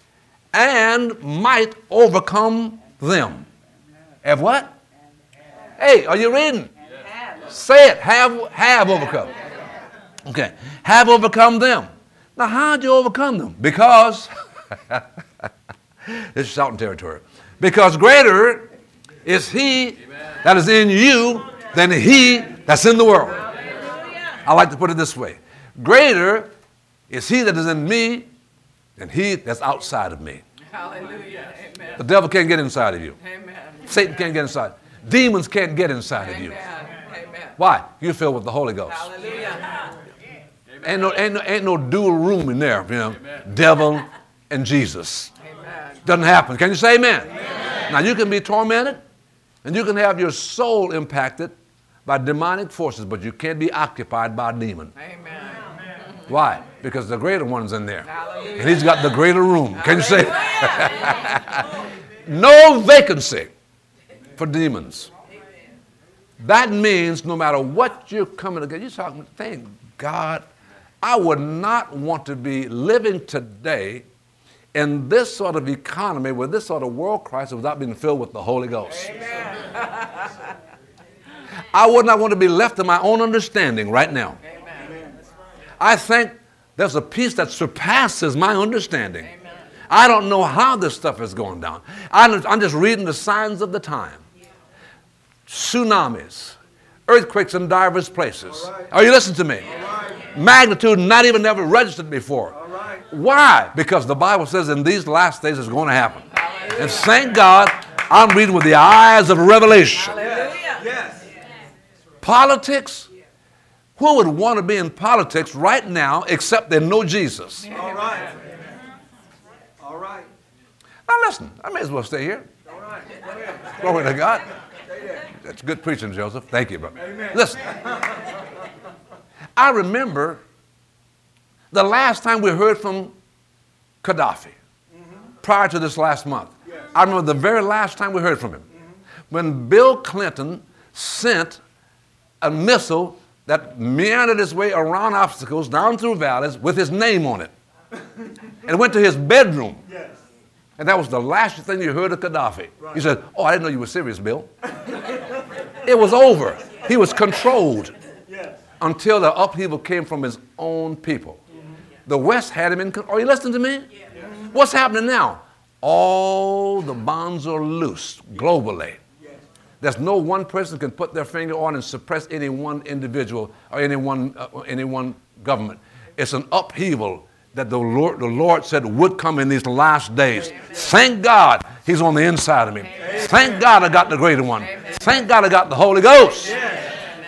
and might overcome them. Have what? Hey, are you reading? Say it. Have, have overcome. Okay. Have overcome them. Now, how did you overcome them? Because, this is shouting territory. Because greater is he that is in you than he that's in the world. I like to put it this way. Greater is he that is in me than he that's outside of me. Hallelujah. Amen. The devil can't get inside of you. Amen. Satan can't get inside. Demons can't get inside Amen. Of you. Amen. Why? You're filled with the Holy Ghost. Hallelujah. Ain't no, ain't no, ain't no dual room in there, you know, amen. Devil and Jesus. Amen. Doesn't happen. Can you say amen? Amen? Now you can be tormented and you can have your soul impacted by demonic forces, but you can't be occupied by a demon. Amen. Why? Because the greater one's in there. Hallelujah. And he's got the greater room. Can you say no vacancy for demons. That means no matter what you're coming against, you're talking, thank God, I would not want to be living today in this sort of economy with this sort of world crisis without being filled with the Holy Ghost. Amen. I would not want to be left to my own understanding right now. Amen. I think there's a peace that surpasses my understanding. Amen. I don't know how this stuff is going down. I'm just reading the signs of the time. Tsunamis, earthquakes in diverse places. Right. Are you listening to me? Right. Magnitude not even ever registered before. Right. Why? Because the Bible says in these last days it's going to happen. Hallelujah. And thank God I'm reading with the eyes of revelation. Yes. Politics, who would want to be in politics right now except they know Jesus? All right. All right. Now listen, I may as well stay here. All right. Glory to God. That's good preaching, Joseph. Thank you, brother. Amen. Listen, I remember the last time we heard from Gaddafi, mm-hmm. prior to this last month. Yes. I remember the very last time we heard from him, mm-hmm. when Bill Clinton sent a missile that meandered his way around obstacles, down through valleys, with his name on it. And went to his bedroom. Yes. And that was the last thing you heard of Gaddafi. Right. He said, oh, I didn't know you were serious, Bill. It was over. He was controlled Yes. until the upheaval came from his own people. Mm-hmm. The West had him in control. Are you listening to me? Yes. What's happening now? All the bonds are loose globally. Yes. There's no one person can put their finger on and suppress any one individual or any one, uh, any one government. It's an upheaval that the Lord, the Lord said would come in these last days. Amen. Thank God he's on the inside of me. Amen. Thank God I got the greater one. Amen. Thank God I got the Holy Ghost. Yes.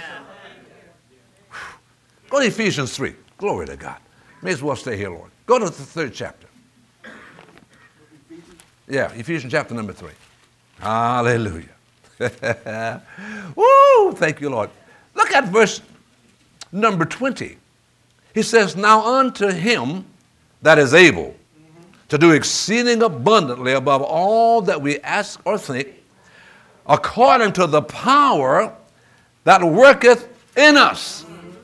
Go to Ephesians three. Glory to God. May as well stay here, Lord. Go to the third chapter. Yeah, Ephesians chapter number three. Hallelujah. Woo, thank you, Lord. Look at verse number twenty. He says, now unto him that is able to do exceeding abundantly above all that we ask or think, according to the power that worketh in us.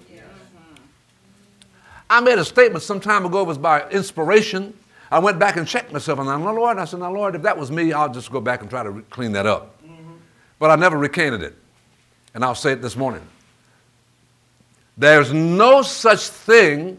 I made a statement some time ago. It was by inspiration. I went back and checked myself, and I said, Lord, I said, now, Lord, if that was me, I'll just go back and try to re- clean that up. Mm-hmm. But I never recanted it, and I'll say it this morning. There's no such thing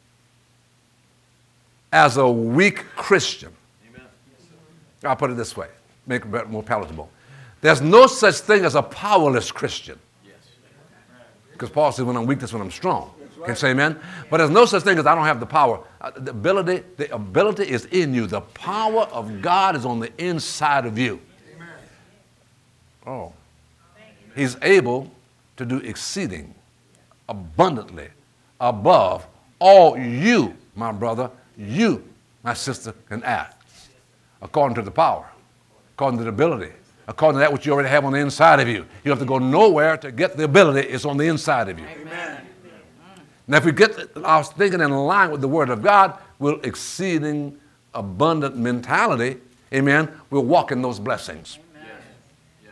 as a weak Christian. Amen. I'll put it this way, make it more palatable. There's no such thing as a powerless Christian. Because Paul says, when I'm weak, that's when I'm strong. Right. Can you say amen? But there's no such thing as I don't have the power. Uh, the ability, the ability is in you. The power of God is on the inside of you. Amen. Oh. He's able to do exceeding abundantly above all you, my brother, you, my sister, can ask. According to the power, according to the ability, according to that which you already have on the inside of you. You have to go nowhere to get the ability. It's on the inside of you. Amen. Now, if we get our thinking in line with the Word of God, we'll exceeding abundant mentality, amen, we'll walk in those blessings. Amen. Yes.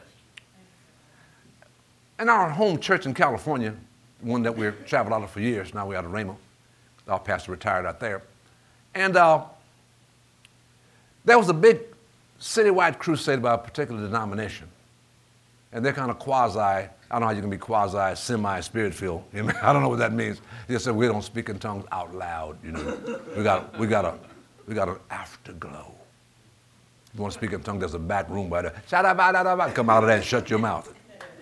In our home church in California, one that we've traveled out of for years, now we're out of Rhema. Our pastor retired out there. And uh, there was a big citywide crusade by a particular denomination. And they're kind of quasi, I don't know how you can be quasi, semi-spirit-filled. You know, I don't know what that means. They said we don't speak in tongues out loud, you know. We got, we got, a, we got an afterglow. If you want to speak in tongues, there's a back room by there. Come out of there and shut your mouth.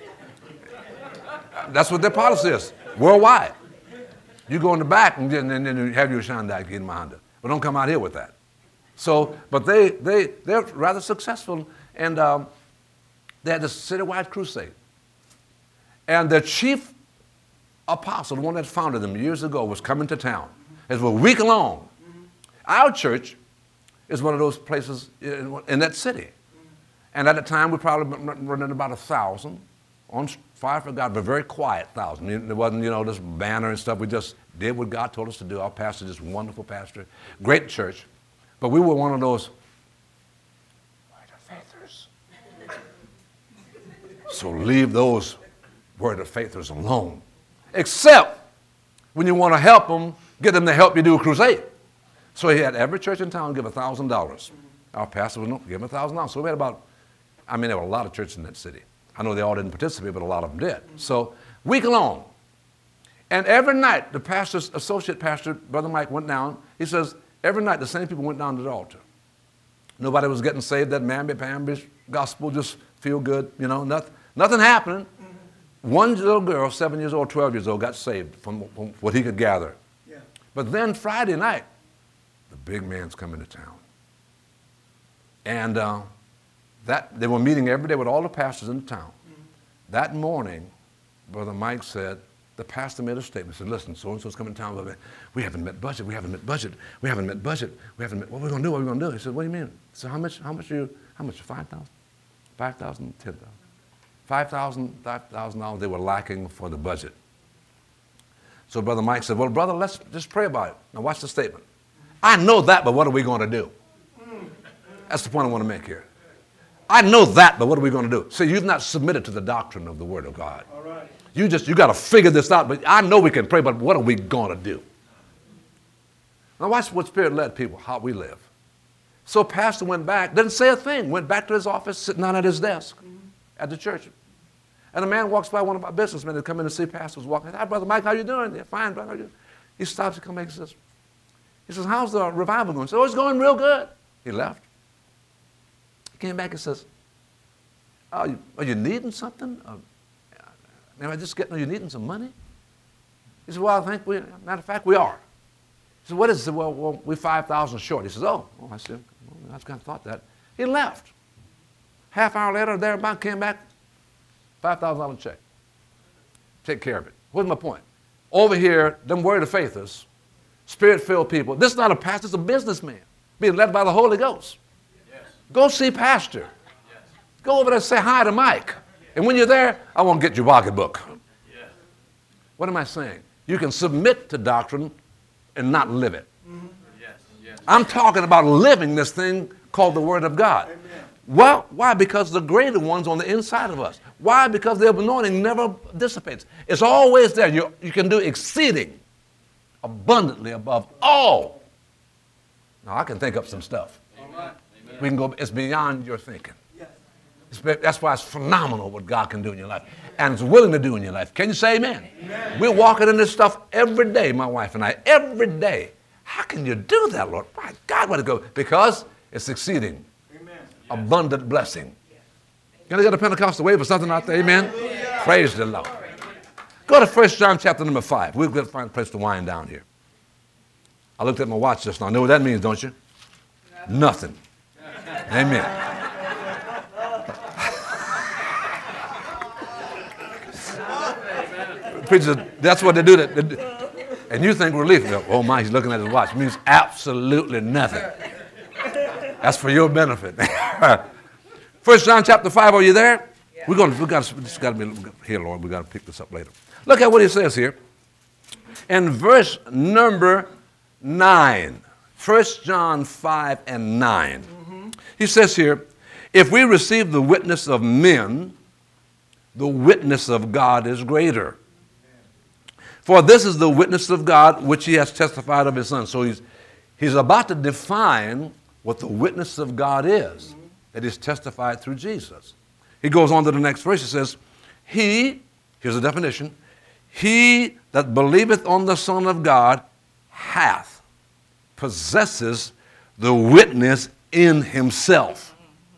That's what their policy is, worldwide. You go in the back and then, and then you have your shandak in Mahanda. But don't come out here with that. So, but they, they, they're rather successful, and um, they had this citywide crusade. And their chief apostle, the one that founded them years ago, was coming to town. It was a week long. Mm-hmm. Our church is one of those places in, in that city. Mm-hmm. And at the time, we probably running about a thousand on fire for God, but very quiet thousand. There wasn't, you know, this banner and stuff. We just did what God told us to do. Our pastor, just wonderful pastor, great church. But we were one of those word of faithers. So leave those word of faithers alone. Except when you want to help them, get them to help you do a crusade. So he had every church in town give a thousand dollars. Our pastor was no, give him a thousand dollars. So we had about, I mean, there were a lot of churches in that city. I know they all didn't participate, but a lot of them did. So week long. And every night, the pastor's associate pastor, Brother Mike, went down. He says, every night the same people went down to the altar. Nobody was getting saved, that mamby-pamby gospel, just feel good, you know, nothing, nothing happening. Mm-hmm. One little girl, seven years old, twelve years old, got saved from, from what he could gather. Yeah. But then Friday night, the big man's coming to town. And uh, that they were meeting every day with all the pastors in the town. Mm-hmm. That morning, Brother Mike said, the pastor made a statement. He said, listen, so-and-so's coming to town. We haven't met budget. We haven't met budget. We haven't met budget. We haven't met, what are we going to do? What are we going to do? He said, what do you mean? So how much, how much are you, how much? five thousand dollars? five thousand dollars, ten thousand dollars. five thousand dollars, five thousand dollars they were lacking for the budget. So Brother Mike said, well, brother, let's just pray about it. Now watch the statement. I know that, but what are we going to do? That's the point I want to make here. I know that, but what are we going to do? See, you've not submitted to the doctrine of the Word of God. All right. You just, you got to figure this out, but I know we can pray, but what are we going to do? Now watch what Spirit led people, how we live. So pastor went back, didn't say a thing, went back to his office, sitting down at his desk mm-hmm. at the church. And a man walks by, one of our businessmen that come in to see pastor was walking. Hi, Brother Mike, how you doing? Yeah, fine, brother. How you doing? He stops and comes back and says, he says, how's the revival going? He says, oh, it's going real good. He left. He came back and says, oh, you, are you needing something? Uh, am I just getting, are you needing some money? He said, well, I think we, matter of fact, we are. He said, what is it? He said, well, well we're five thousand short. He says, oh, oh I said, well, I kind of thought that. He left. Half hour later, thereabout, came back, five thousand dollars check. Take care of it. What's my point? Over here, them word of faith is Spirit-filled people. This is not a pastor, it's a businessman being led by the Holy Ghost. Yes. Go see pastor. Yes. Go over there and say hi to Mike. And when you're there, I want to get your pocketbook. Yes. What am I saying? You can submit to doctrine and not live it. Mm-hmm. Yes. Yes. I'm talking about living this thing called the Word of God. Amen. Well, why? Because the greater one's on the inside of us. Why? Because the anointing never dissipates. It's always there. You, you can do exceeding abundantly above all. Now, I can think up some stuff. Amen. We can go, it's beyond your thinking. It's, that's why it's phenomenal what God can do in your life and is willing to do in your life. Can you say amen? Amen? We're walking in this stuff every day, my wife and I, every day. How can you do that, Lord? My God, where to go? Because it's exceeding. Abundant blessing. Can I get a Pentecostal wave or something out there? Amen? Hallelujah. Praise the Lord. Go to First John chapter number five. We're going to find a place to wind down here. I looked at my watch just now. Know what that means, don't you? Nothing. Amen. Preachers, that's what they do. That, and you think relief. Oh my, he's looking at his watch. It means absolutely nothing. That's for your benefit. First John chapter five, are you there? Yeah. We're going to, we got to, this got to be here, Lord. We got to pick this up later. Look at what he says here. In verse number nine, First John five and nine, mm-hmm. he says here, if we receive the witness of men, the witness of God is greater. For this is the witness of God which he has testified of his Son. So he's, he's about to define what the witness of God is, that is testified through Jesus. He goes on to the next verse. He says, he, here's a definition, he that believeth on the Son of God hath, possesses the witness in himself.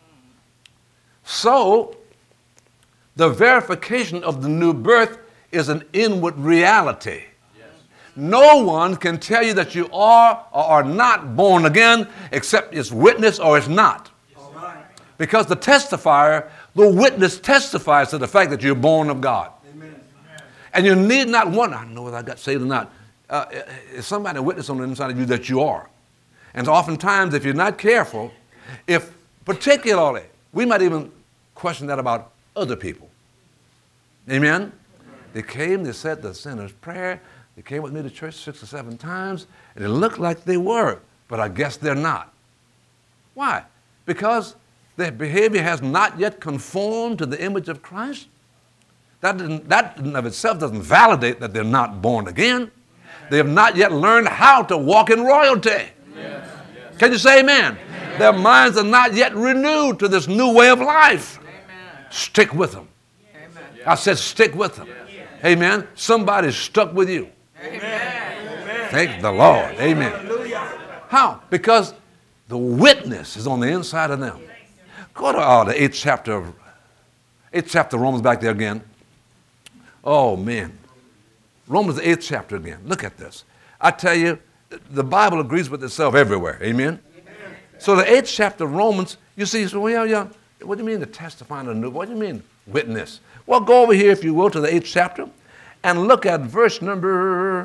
So, the verification of the new birth is an inward reality. No one can tell you that you are or are not born again except it's witness or it's not. All right. Because the testifier, the witness testifies to the fact that you're born of God. Amen. And you need not wonder, I don't know whether I got saved or not. Uh, is somebody a witness on the inside of you that you are? And oftentimes, if you're not careful, if particularly, we might even question that about other people. Amen? They came, they said the sinner's prayer. They came with me to church six or seven times, and it looked like they were, but I guess they're not. Why? Because their behavior has not yet conformed to the image of Christ. That, didn't, that in of itself doesn't validate that they're not born again. They have not yet learned how to walk in royalty. Yes. Yes. Can you say amen? Amen? Their minds are not yet renewed to this new way of life. Amen. Stick with them. Amen. I said stick with them. Yes. Amen. Somebody's stuck with you. Amen. Thank the Lord. Amen. How? Because the witness is on the inside of them. Go to oh, the eighth chapter of eighth chapter of Romans back there again. Oh man. Romans the eighth chapter again. Look at this. I tell you, the Bible agrees with itself everywhere. Amen. Amen. So the eighth chapter of Romans, you see, so well, yeah, what do you mean the testifying of the new? What do you mean witness? Well, go over here, if you will, to the eighth chapter. And look at verse number,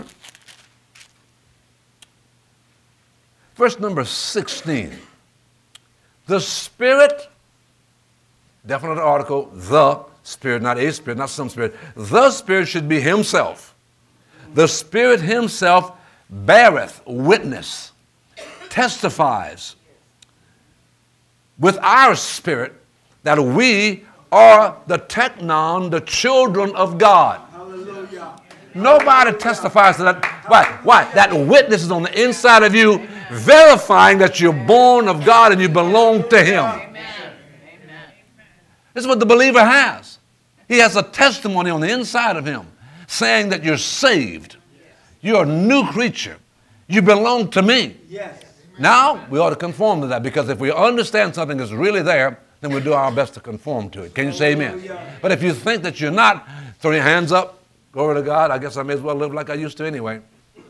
verse number sixteen. The Spirit, definite article, the Spirit, not a Spirit, not some Spirit. The Spirit should be himself. The Spirit himself beareth witness, testifies with our spirit that we are the teknon, the children of God. Hallelujah. Nobody testifies to that. Why? Why? That witness is on the inside of you, verifying that you're born of God and you belong to Him. Amen. This is what the believer has. He has a testimony on the inside of him saying that you're saved. You're a new creature. You belong to me. Yes. Now, we ought to conform to that, because if we understand something is really there, then we'll do our best to conform to it. Can you say amen? But if you think that you're not, throw your hands up. Glory to God. I guess I may as well live like I used to anyway.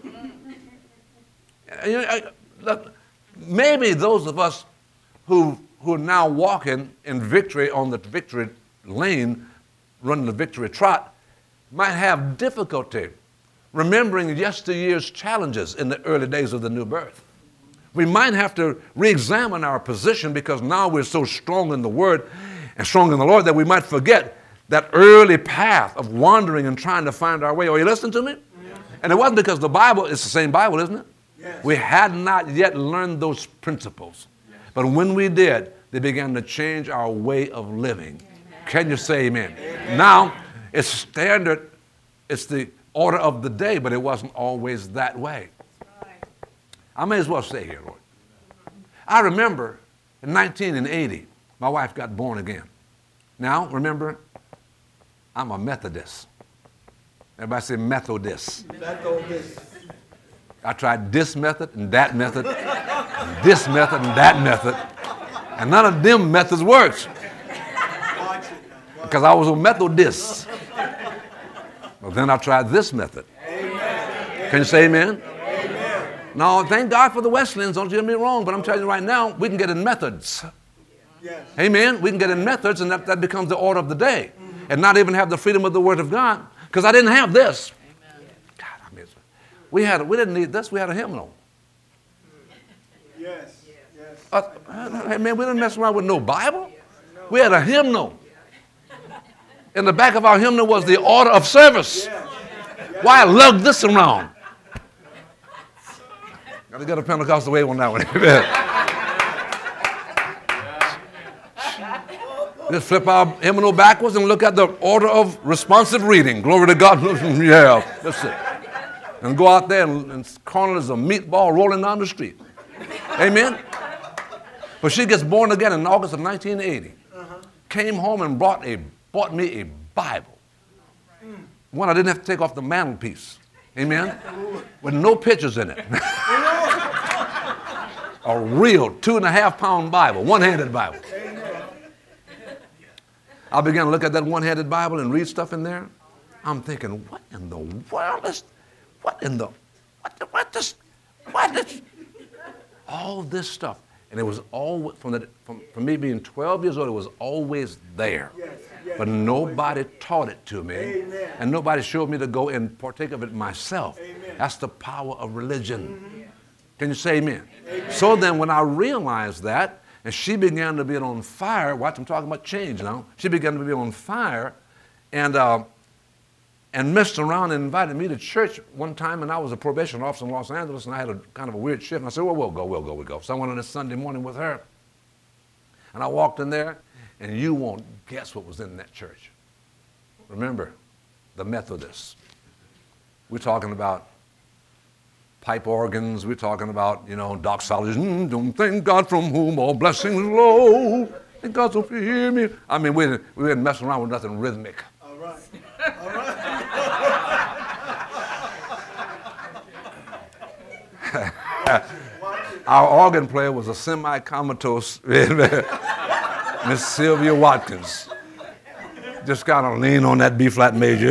You know, I- look, maybe those of us who, who are now walking in victory on the victory lane, running the victory trot, might have difficulty remembering yesteryear's challenges in the early days of the new birth. We might have to re-examine our position, because now we're so strong in the Word and strong in the Lord that we might forget that early path of wandering and trying to find our way. Are you listening to me? Yes. And it wasn't because the Bible, it's the same Bible, isn't it? Yes. We had not yet learned those principles. Yes. But when we did, they began to change our way of living. Amen. Can you say amen? Amen? Now, it's standard, it's the order of the day, but it wasn't always that way. I may as well stay here, Lord. I remember in nineteen eighty, my wife got born again. Now, remember, I'm a Methodist. Everybody say Methodist. Methodist. I tried this method and that method, and this method and that method, and none of them methods works, because I was a Methodist. Well, then I tried this method. Amen. Can you say amen? Amen. No, thank God for the Wesleyans. Don't get me wrong, but I'm telling you right now, we can get in methods. Yes. Amen? We can get in methods, and that, that becomes the order of the day. Mm-hmm. And not even have the freedom of the Word of God. Because I didn't have this. Amen. God, I mean, we, had, we didn't need this. We had a hymnal. Yes. Yes. Uh, hey, man, we didn't mess around with no Bible. We had a hymnal. In the back of our hymnal was the order of service. Yes. Why I lug this around? Got to get a Pentecostal wave on that one. Just flip our hymnal backwards and look at the order of responsive reading. Glory to God. Yeah, that's it. And go out there and, and corner is a meatball rolling down the street. Amen? But she gets born again in August of nineteen eighty. Uh-huh. Came home and brought, a, bought me a Bible. Mm. One I didn't have to take off the mantelpiece. Amen? With no pictures in it. A real two and a half pound Bible, one-handed Bible. I began to look at that one-handed Bible and read stuff in there. I'm thinking, what in the world is, what in the, what, what this, what this, all this stuff. And it was all, from, the, from, from me being twelve years old, it was always there. Yes, yes, but nobody taught it to me. Amen. And nobody showed me to go and partake of it myself. Amen. That's the power of religion. Mm-hmm. Can you say amen? Amen? So then when I realized that, and she began to be on fire, watch, I'm talking about change now. She began to be on fire, and uh, and messed around and invited me to church one time, and I was a probation officer in Los Angeles, and I had a kind of a weird shift, and I said, well, we'll go, we'll go, we'll go. So I went on this Sunday morning with her, and I walked in there, and you won't guess what was in that church. Remember, the Methodists. We're talking about pipe organs, we're talking about, you know, doxology. Mm, don't thank God from whom all blessings flow. Thank God so hear me. I mean, we, we didn't mess around with nothing rhythmic. All right. All right. Our organ player was a semi-comatose Miss Sylvia Watkins. Just kind of lean on that B-flat major.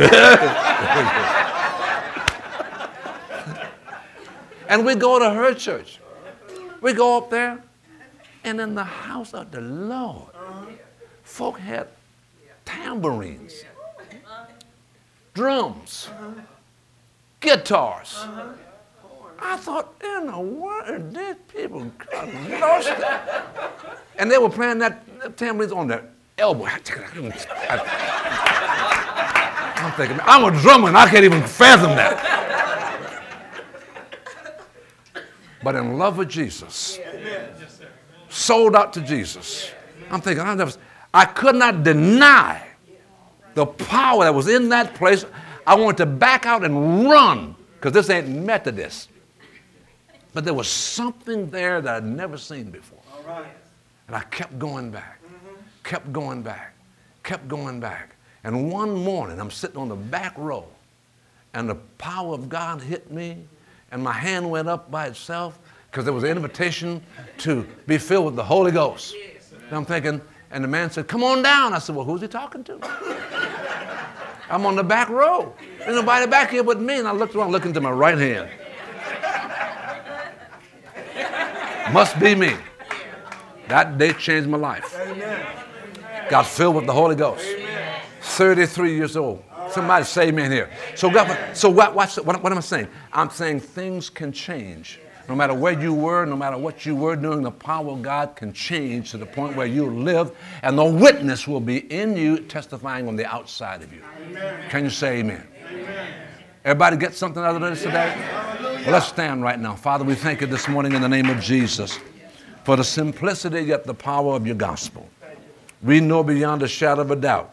And we go to her church. We go up there, and in the house of the Lord, folk had tambourines, drums, guitars. I thought, in the world, these people got lost it. And they were playing that, that tambourines on their elbow. I'm thinking, I'm a drummer, and I can't even fathom that. But in love with Jesus, sold out to Jesus. I'm thinking, I never, I could not deny the power that was in that place. I wanted to back out and run because this ain't Methodist. But there was something there that I'd never seen before. All right. And I kept going back, kept going back, kept going back. And one morning, I'm sitting on the back row, and the power of God hit me, and my hand went up by itself because there was an invitation to be filled with the Holy Ghost. And I'm thinking, and the man said, come on down. I said, well, who's he talking to? I'm on the back row. There's nobody back here but me. And I looked around, looking to my right hand. Must be me. That day changed my life. Amen. Got filled with the Holy Ghost. Amen. thirty-three years old. Right. Somebody save me in here. So, God, so what, watch, what, what am I saying? I'm saying things can change. No matter where you were, no matter what you were doing, the power of God can change to the point where you live, and the witness will be in you, testifying on the outside of you. Amen. Can you say amen? Amen. Everybody get something out of this today? Well, let's stand right now. Father, we thank you this morning in the name of Jesus for the simplicity yet the power of your gospel. We know beyond a shadow of a doubt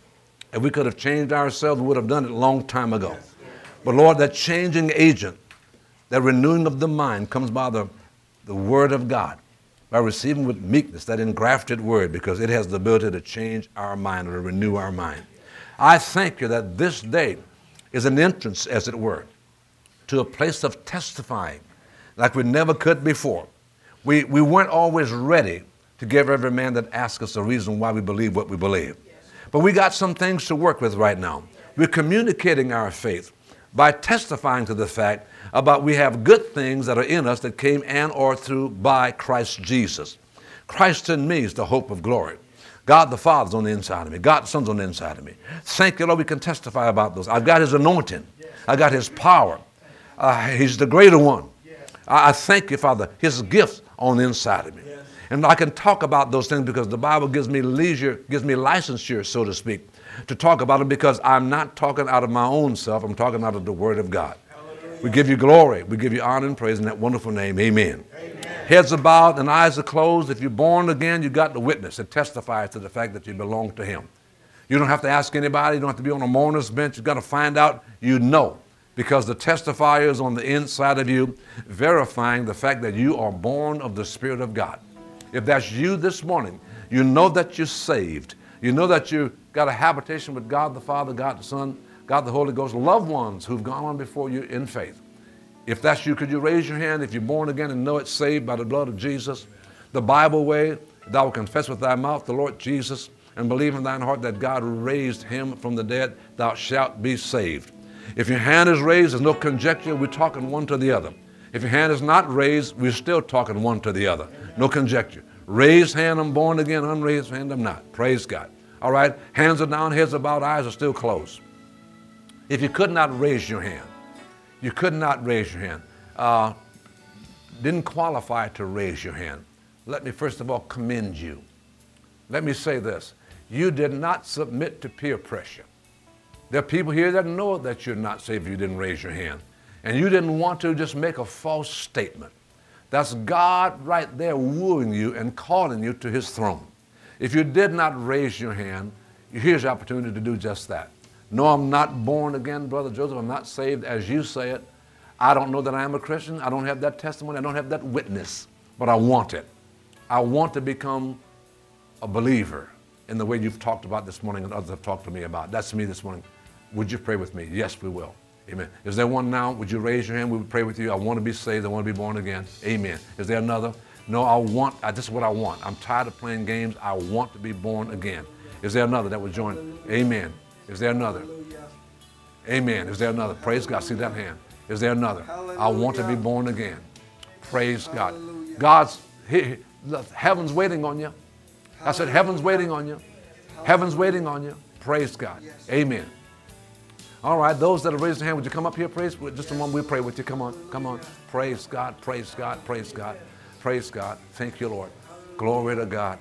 if we could have changed ourselves, we would have done it a long time ago. But Lord, that changing agent, that renewing of the mind comes by the, the word of God, by receiving with meekness that engrafted word, because it has the ability to change our mind or to renew our mind. I thank you that this day is an entrance, as it were, to a place of testifying like we never could before. We, we weren't always ready to give every man that asks us a reason why we believe what we believe. But we got some things to work with right now. We're communicating our faith by testifying to the fact about we have good things that are in us that came and or through by Christ Jesus. Christ in me is the hope of glory. God the Father's on the inside of me. God the Son's on the inside of me. Thank you, Lord, we can testify about those. I've got his anointing. I got his power. Uh, he's the greater one. I, I thank you, Father, his gifts on the inside of me. And I can talk about those things because the Bible gives me leisure, gives me licensure, so to speak, to talk about them because I'm not talking out of my own self. I'm talking out of the Word of God. Hallelujah. We give you glory. We give you honor and praise in that wonderful name. Amen. Amen. Heads are bowed and eyes are closed. If you're born again, you got the witness. It testifies to the fact that you belong to him. You don't have to ask anybody. You don't have to be on a mourner's bench. You've got to find out. You know, because the testifier is on the inside of you, verifying the fact that you are born of the Spirit of God. If that's you this morning, you know that you're saved. You know that you've got a habitation with God the Father, God the Son, God the Holy Ghost, loved ones who've gone on before you in faith. If that's you, could you raise your hand if you're born again and know it's saved by the blood of Jesus? The Bible way, thou wilt confess with thy mouth the Lord Jesus and believe in thine heart that God raised him from the dead, thou shalt be saved. If your hand is raised, there's no conjecture, we're talking one to the other. If your hand is not raised, we're still talking one to the other. No conjecture. Raised hand, I'm born again. Unraised hand, I'm not. Praise God. All right? Hands are down, heads are bowed, eyes are still closed. If you could not raise your hand, you could not raise your hand, uh, didn't qualify to raise your hand, let me first of all commend you. Let me say this. You did not submit to peer pressure. There are people here that know that you're not saved if you didn't raise your hand. And you didn't want to just make a false statement. That's God right there wooing you and calling you to his throne. If you did not raise your hand, here's your opportunity to do just that. No, I'm not born again, Brother Joseph. I'm not saved as you say it. I don't know that I am a Christian. I don't have that testimony. I don't have that witness, but I want it. I want to become a believer in the way you've talked about this morning and others have talked to me about. That's me this morning. Would you pray with me? Yes, we will. Amen. Is there one now? Would you raise your hand? We would pray with you. I want to be saved. I want to be born again. Amen. Is there another? No, I want, I, this is what I want. I'm tired of playing games. I want to be born again. Is there another that would join? Amen. Is there another? Amen. Is there another? Praise God. See that hand. Is there another? I want to be born again. Praise God. God's, he, heaven's waiting on you. I said, heaven's waiting on you. Heaven's waiting on you. Praise God. Amen. All right, those that have raised their hand, would you come up here, praise? Just a moment, we'll pray with you. Come on, come on. Praise God, praise God, praise God, praise God. Thank you, Lord. Glory to God.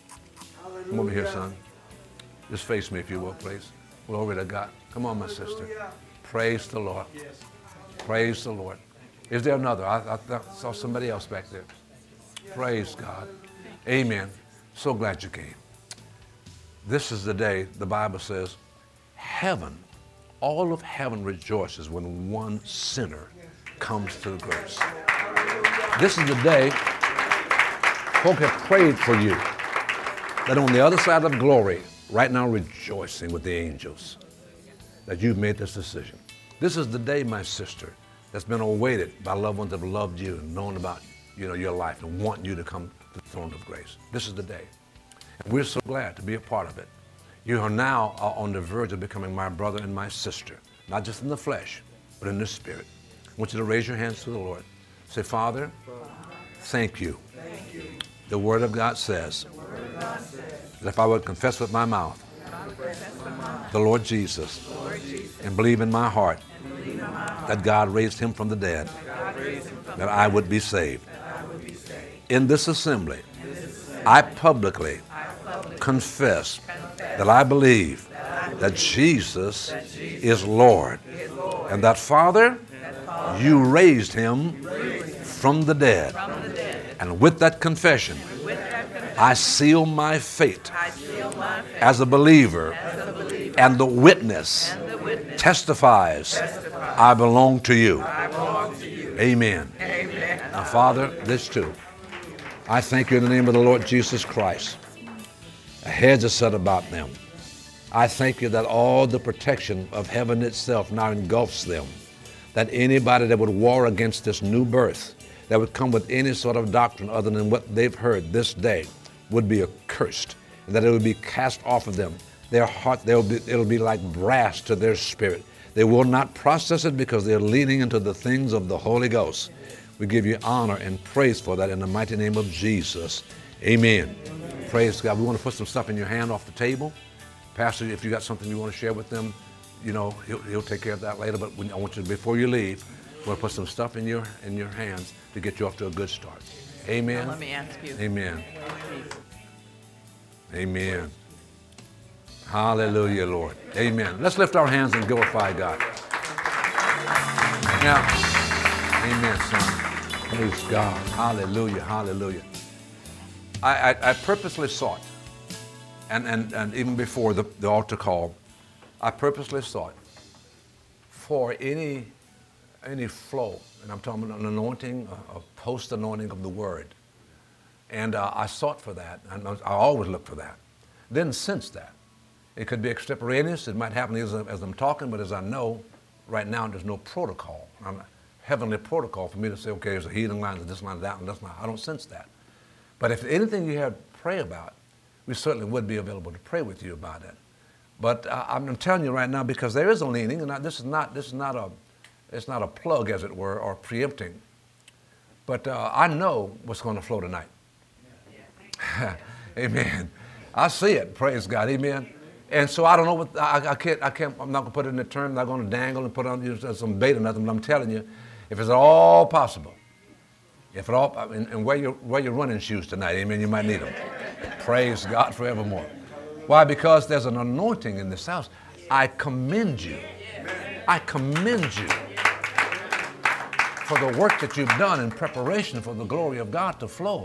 Come over here, son. Just face me, if you will, please. Glory to God. Come on, my sister. Praise the Lord. Praise the Lord. Is there another? I, I saw somebody else back there. Praise God. Amen. So glad you came. This is the day, the Bible says, heaven, all of heaven rejoices when one sinner comes to the grace. This is the day folk have prayed for you, that on the other side of glory, right now rejoicing with the angels, that you've made this decision. This is the day, my sister, that's been awaited by loved ones that have loved you and known about, you know, your life and want you to come to the throne of grace. This is the day. And we're so glad to be a part of it. You are now on the verge of becoming my brother and my sister, not just in the flesh, but in the spirit. I want you to raise your hands to the Lord. Say, Father, thank you. Thank you. The Word of God says The Word of God says that if I would confess with my mouth the Lord Jesus and believe in my heart that God raised him from the dead, that I would be saved. In this assembly, I publicly confess that I believe that Jesus is Lord, and that, Father, you raised him from the dead. And with that confession, I seal my fate as a believer, and the witness testifies I belong to you. Amen. Now, Father, this too. I thank you in the name of the Lord Jesus Christ. A hedge is set about them. I thank you that all the protection of heaven itself now engulfs them, that anybody that would war against this new birth, that would come with any sort of doctrine other than what they've heard this day, would be accursed, and that it would be cast off of them. Their heart, they'll be, it'll be like brass to their spirit. They will not process it because they're leaning into the things of the Holy Ghost. We give you honor and praise for that in the mighty name of Jesus. Amen. Amen. Praise God. We want to put some stuff in your hand off the table. Pastor, if you got something you want to share with them, you know, he'll, he'll take care of that later. But when, I want you to, before you leave, we want to put some stuff in your in your hands to get you off to a good start. Amen. Now let me ask you. Amen. Amen. Hallelujah, Lord. Amen. Let's lift our hands and glorify God. Now, amen, son. Praise God. Hallelujah, hallelujah. I, I, I purposely sought, and, and, and even before the, the altar call, I purposely sought for any, any flow, and I'm talking about an anointing, a, a post-anointing of the Word. And uh, I sought for that, and I always look for that. Didn't sense that. It could be extemporaneous. It might happen as, as I'm talking, but as I know, right now there's no protocol. I'm, heavenly protocol for me to say, okay, there's a healing line, there's this line, that, and that's not. I don't sense that. But if anything you have to pray about, we certainly would be available to pray with you about it. But uh, I'm telling you right now, because there is a leaning, and I, this is not this is not a it's not a plug, as it were, or preempting. But uh, I know what's going to flow tonight. Amen. I see it. Praise God. Amen. And so I don't know what I, I can't. I can't. I'm not going to put it in the term. I'm not going to dangle and put on you know, some bait or nothing. But I'm telling you, if it's at all possible, if at all, and, and wear your wear your running shoes tonight. Amen. You might need them. Praise God forevermore. Why? Because there's an anointing in this house. I commend you. I commend you for the work that you've done in preparation for the glory of God to flow.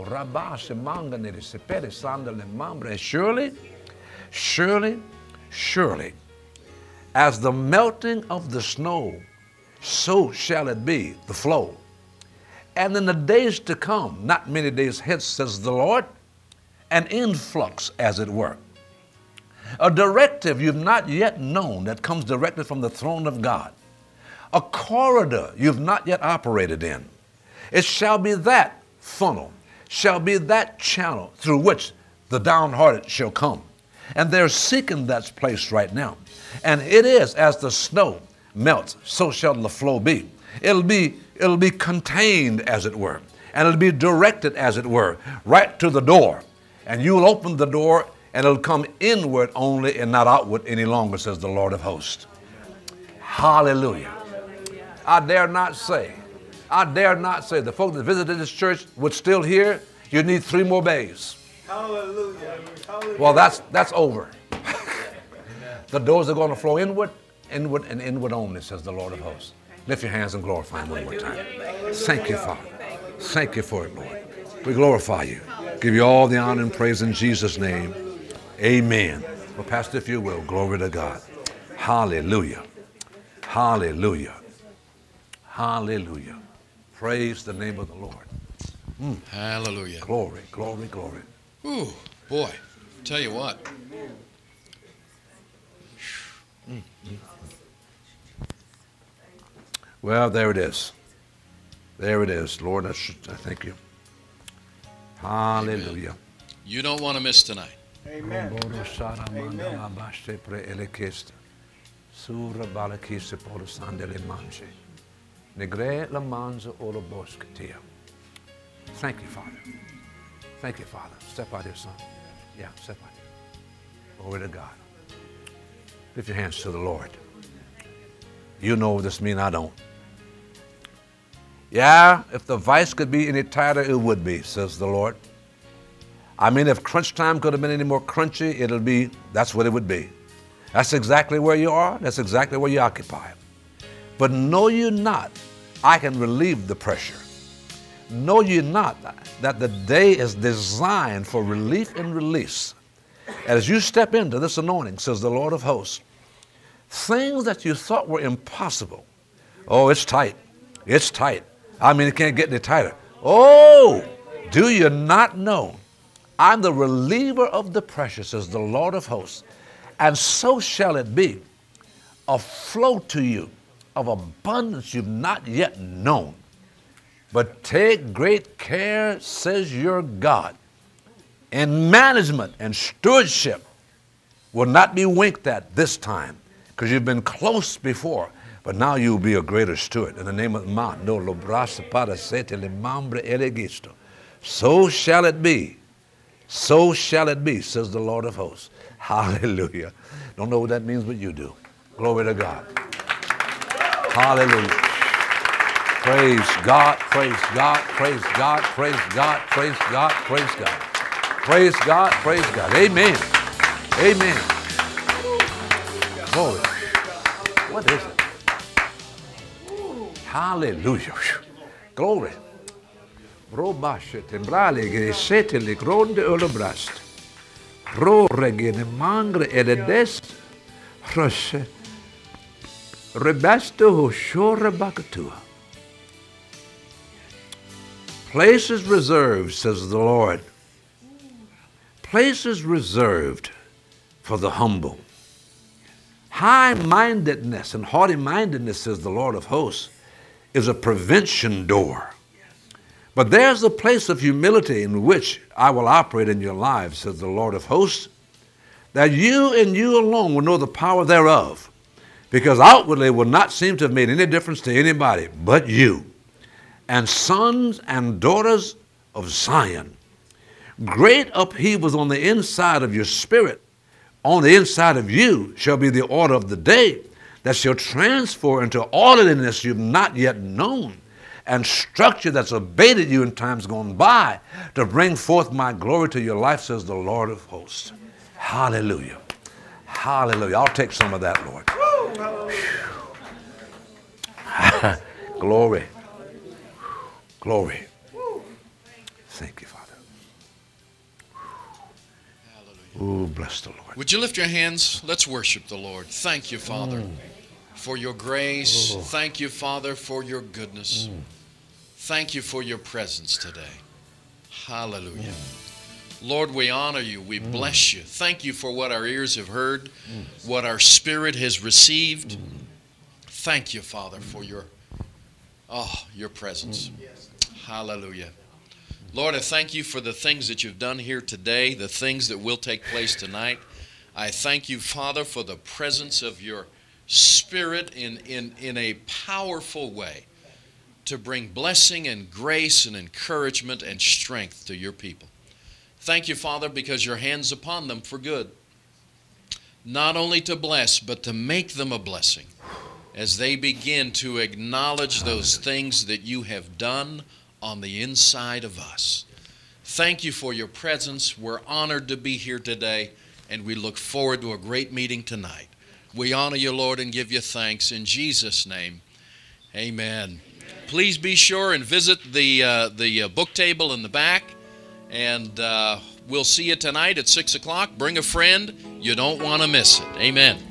Surely, surely, surely, as the melting of the snow, so shall it be, the flow. And in the days to come, not many days hence, says the Lord, an influx, as it were. A directive you've not yet known that comes directly from the throne of God. A corridor you've not yet operated in. It shall be that funnel, shall be that channel through which the downhearted shall come. And they're seeking that place right now. And it is as the snow melts, so shall the flow be. It'll be, it'll be contained, as it were. And it'll be directed, as it were, right to the door. And you'll open the door, and it'll come inward only and not outward any longer, says the Lord of hosts. Hallelujah. I dare not say, I dare not say, the folks that visited this church would still hear, you need three more bays. Hallelujah. Hallelujah. Well, that's that's over. The doors are going to flow inward, inward, and inward only, says the Lord of hosts. Lift your hands and glorify him one more time. Thank you, Father. Thank you for it, Lord. We glorify you. Give you all the honor and praise in Jesus' name. Amen. Well, Pastor, if you will, glory to God. Hallelujah. Hallelujah. Hallelujah. Praise the name of the Lord. Mm. Hallelujah. Glory, glory, glory. Ooh, boy, tell you what. Mm. Well, there it is. There it is. Lord, I, should, I thank you. Hallelujah. Amen. You don't want to miss tonight. Amen. Amen. Thank you, Father. Thank you, Father. Step out here, son. Yeah, step out here. Glory to God. Lift your hands to the Lord. You know what this means, I don't. Yeah, if the vice could be any tighter, it would be, says the Lord. I mean, if crunch time could have been any more crunchy, it'll be, that's what it would be. That's exactly where you are. That's exactly where you occupy. But know you not, I can relieve the pressure. Know you not that the day is designed for relief and release. As you step into this anointing, says the Lord of hosts, things that you thought were impossible. Oh, it's tight. It's tight. I mean, it can't get any tighter. Oh, do you not know? I'm the reliever of the pressure, says the Lord of hosts. And so shall it be, a flow to you of abundance you've not yet known. But take great care, says your God, in management and stewardship will not be winked at this time, because you've been close before, but now you'll be a greater steward. In the name of Ma, no lo brasa para sete le mambre elegisto. So shall it be. So shall it be, says the Lord of hosts. Hallelujah. Don't know what that means, but you do. Glory to God. Hallelujah. Praise God, praise God, praise God, praise God, praise God, praise God. Praise God, praise God. Amen. Amen. Glory. What is it? Hallelujah. Glory. Robashe tembrale gresete le gronde olobrast. Ro regene mangre eledest. Roshe. Rebasto hoshore bakatua. Places reserved, says the Lord. Places reserved for the humble. High-mindedness and haughty-mindedness, says the Lord of hosts, is a prevention door. But there's a place of humility in which I will operate in your lives, says the Lord of hosts, that you and you alone will know the power thereof, because outwardly it will not seem to have made any difference to anybody but you. And sons and daughters of Zion, great upheavals on the inside of your spirit, on the inside of you, shall be the order of the day that shall transfer into orderliness you've not yet known, and structure that's abated you in times gone by, to bring forth my glory to your life, says the Lord of hosts. Hallelujah. Hallelujah. I'll take some of that, Lord. Glory. Glory. Thank you, Father. Hallelujah. Oh, bless the Lord. Would you lift your hands? Let's worship the Lord. Thank you, Father, mm. for your grace. Oh. Thank you, Father, for your goodness. Mm. Thank you for your presence today. Hallelujah. Mm. Lord, we honor you. We mm. bless you. Thank you for what our ears have heard, mm. what our spirit has received. Mm. Thank you, Father, for your, oh, your presence. Mm. Yes. Hallelujah. Lord, I thank you for the things that you've done here today, the things that will take place tonight. I thank you, Father, for the presence of your Spirit in, in, in a powerful way to bring blessing and grace and encouragement and strength to your people. Thank you, Father, because your hand's upon them for good. Not only to bless, but to make them a blessing as they begin to acknowledge those things that you have done on the inside of us. Thank you for your presence. We're honored to be here today, and we look forward to a great meeting tonight. We honor you, Lord, and give you thanks in Jesus' name. Amen. Please be sure and visit the, uh, the uh, book table in the back And uh, we'll see you tonight at six o'clock. Bring a friend. You don't want to miss it. Amen.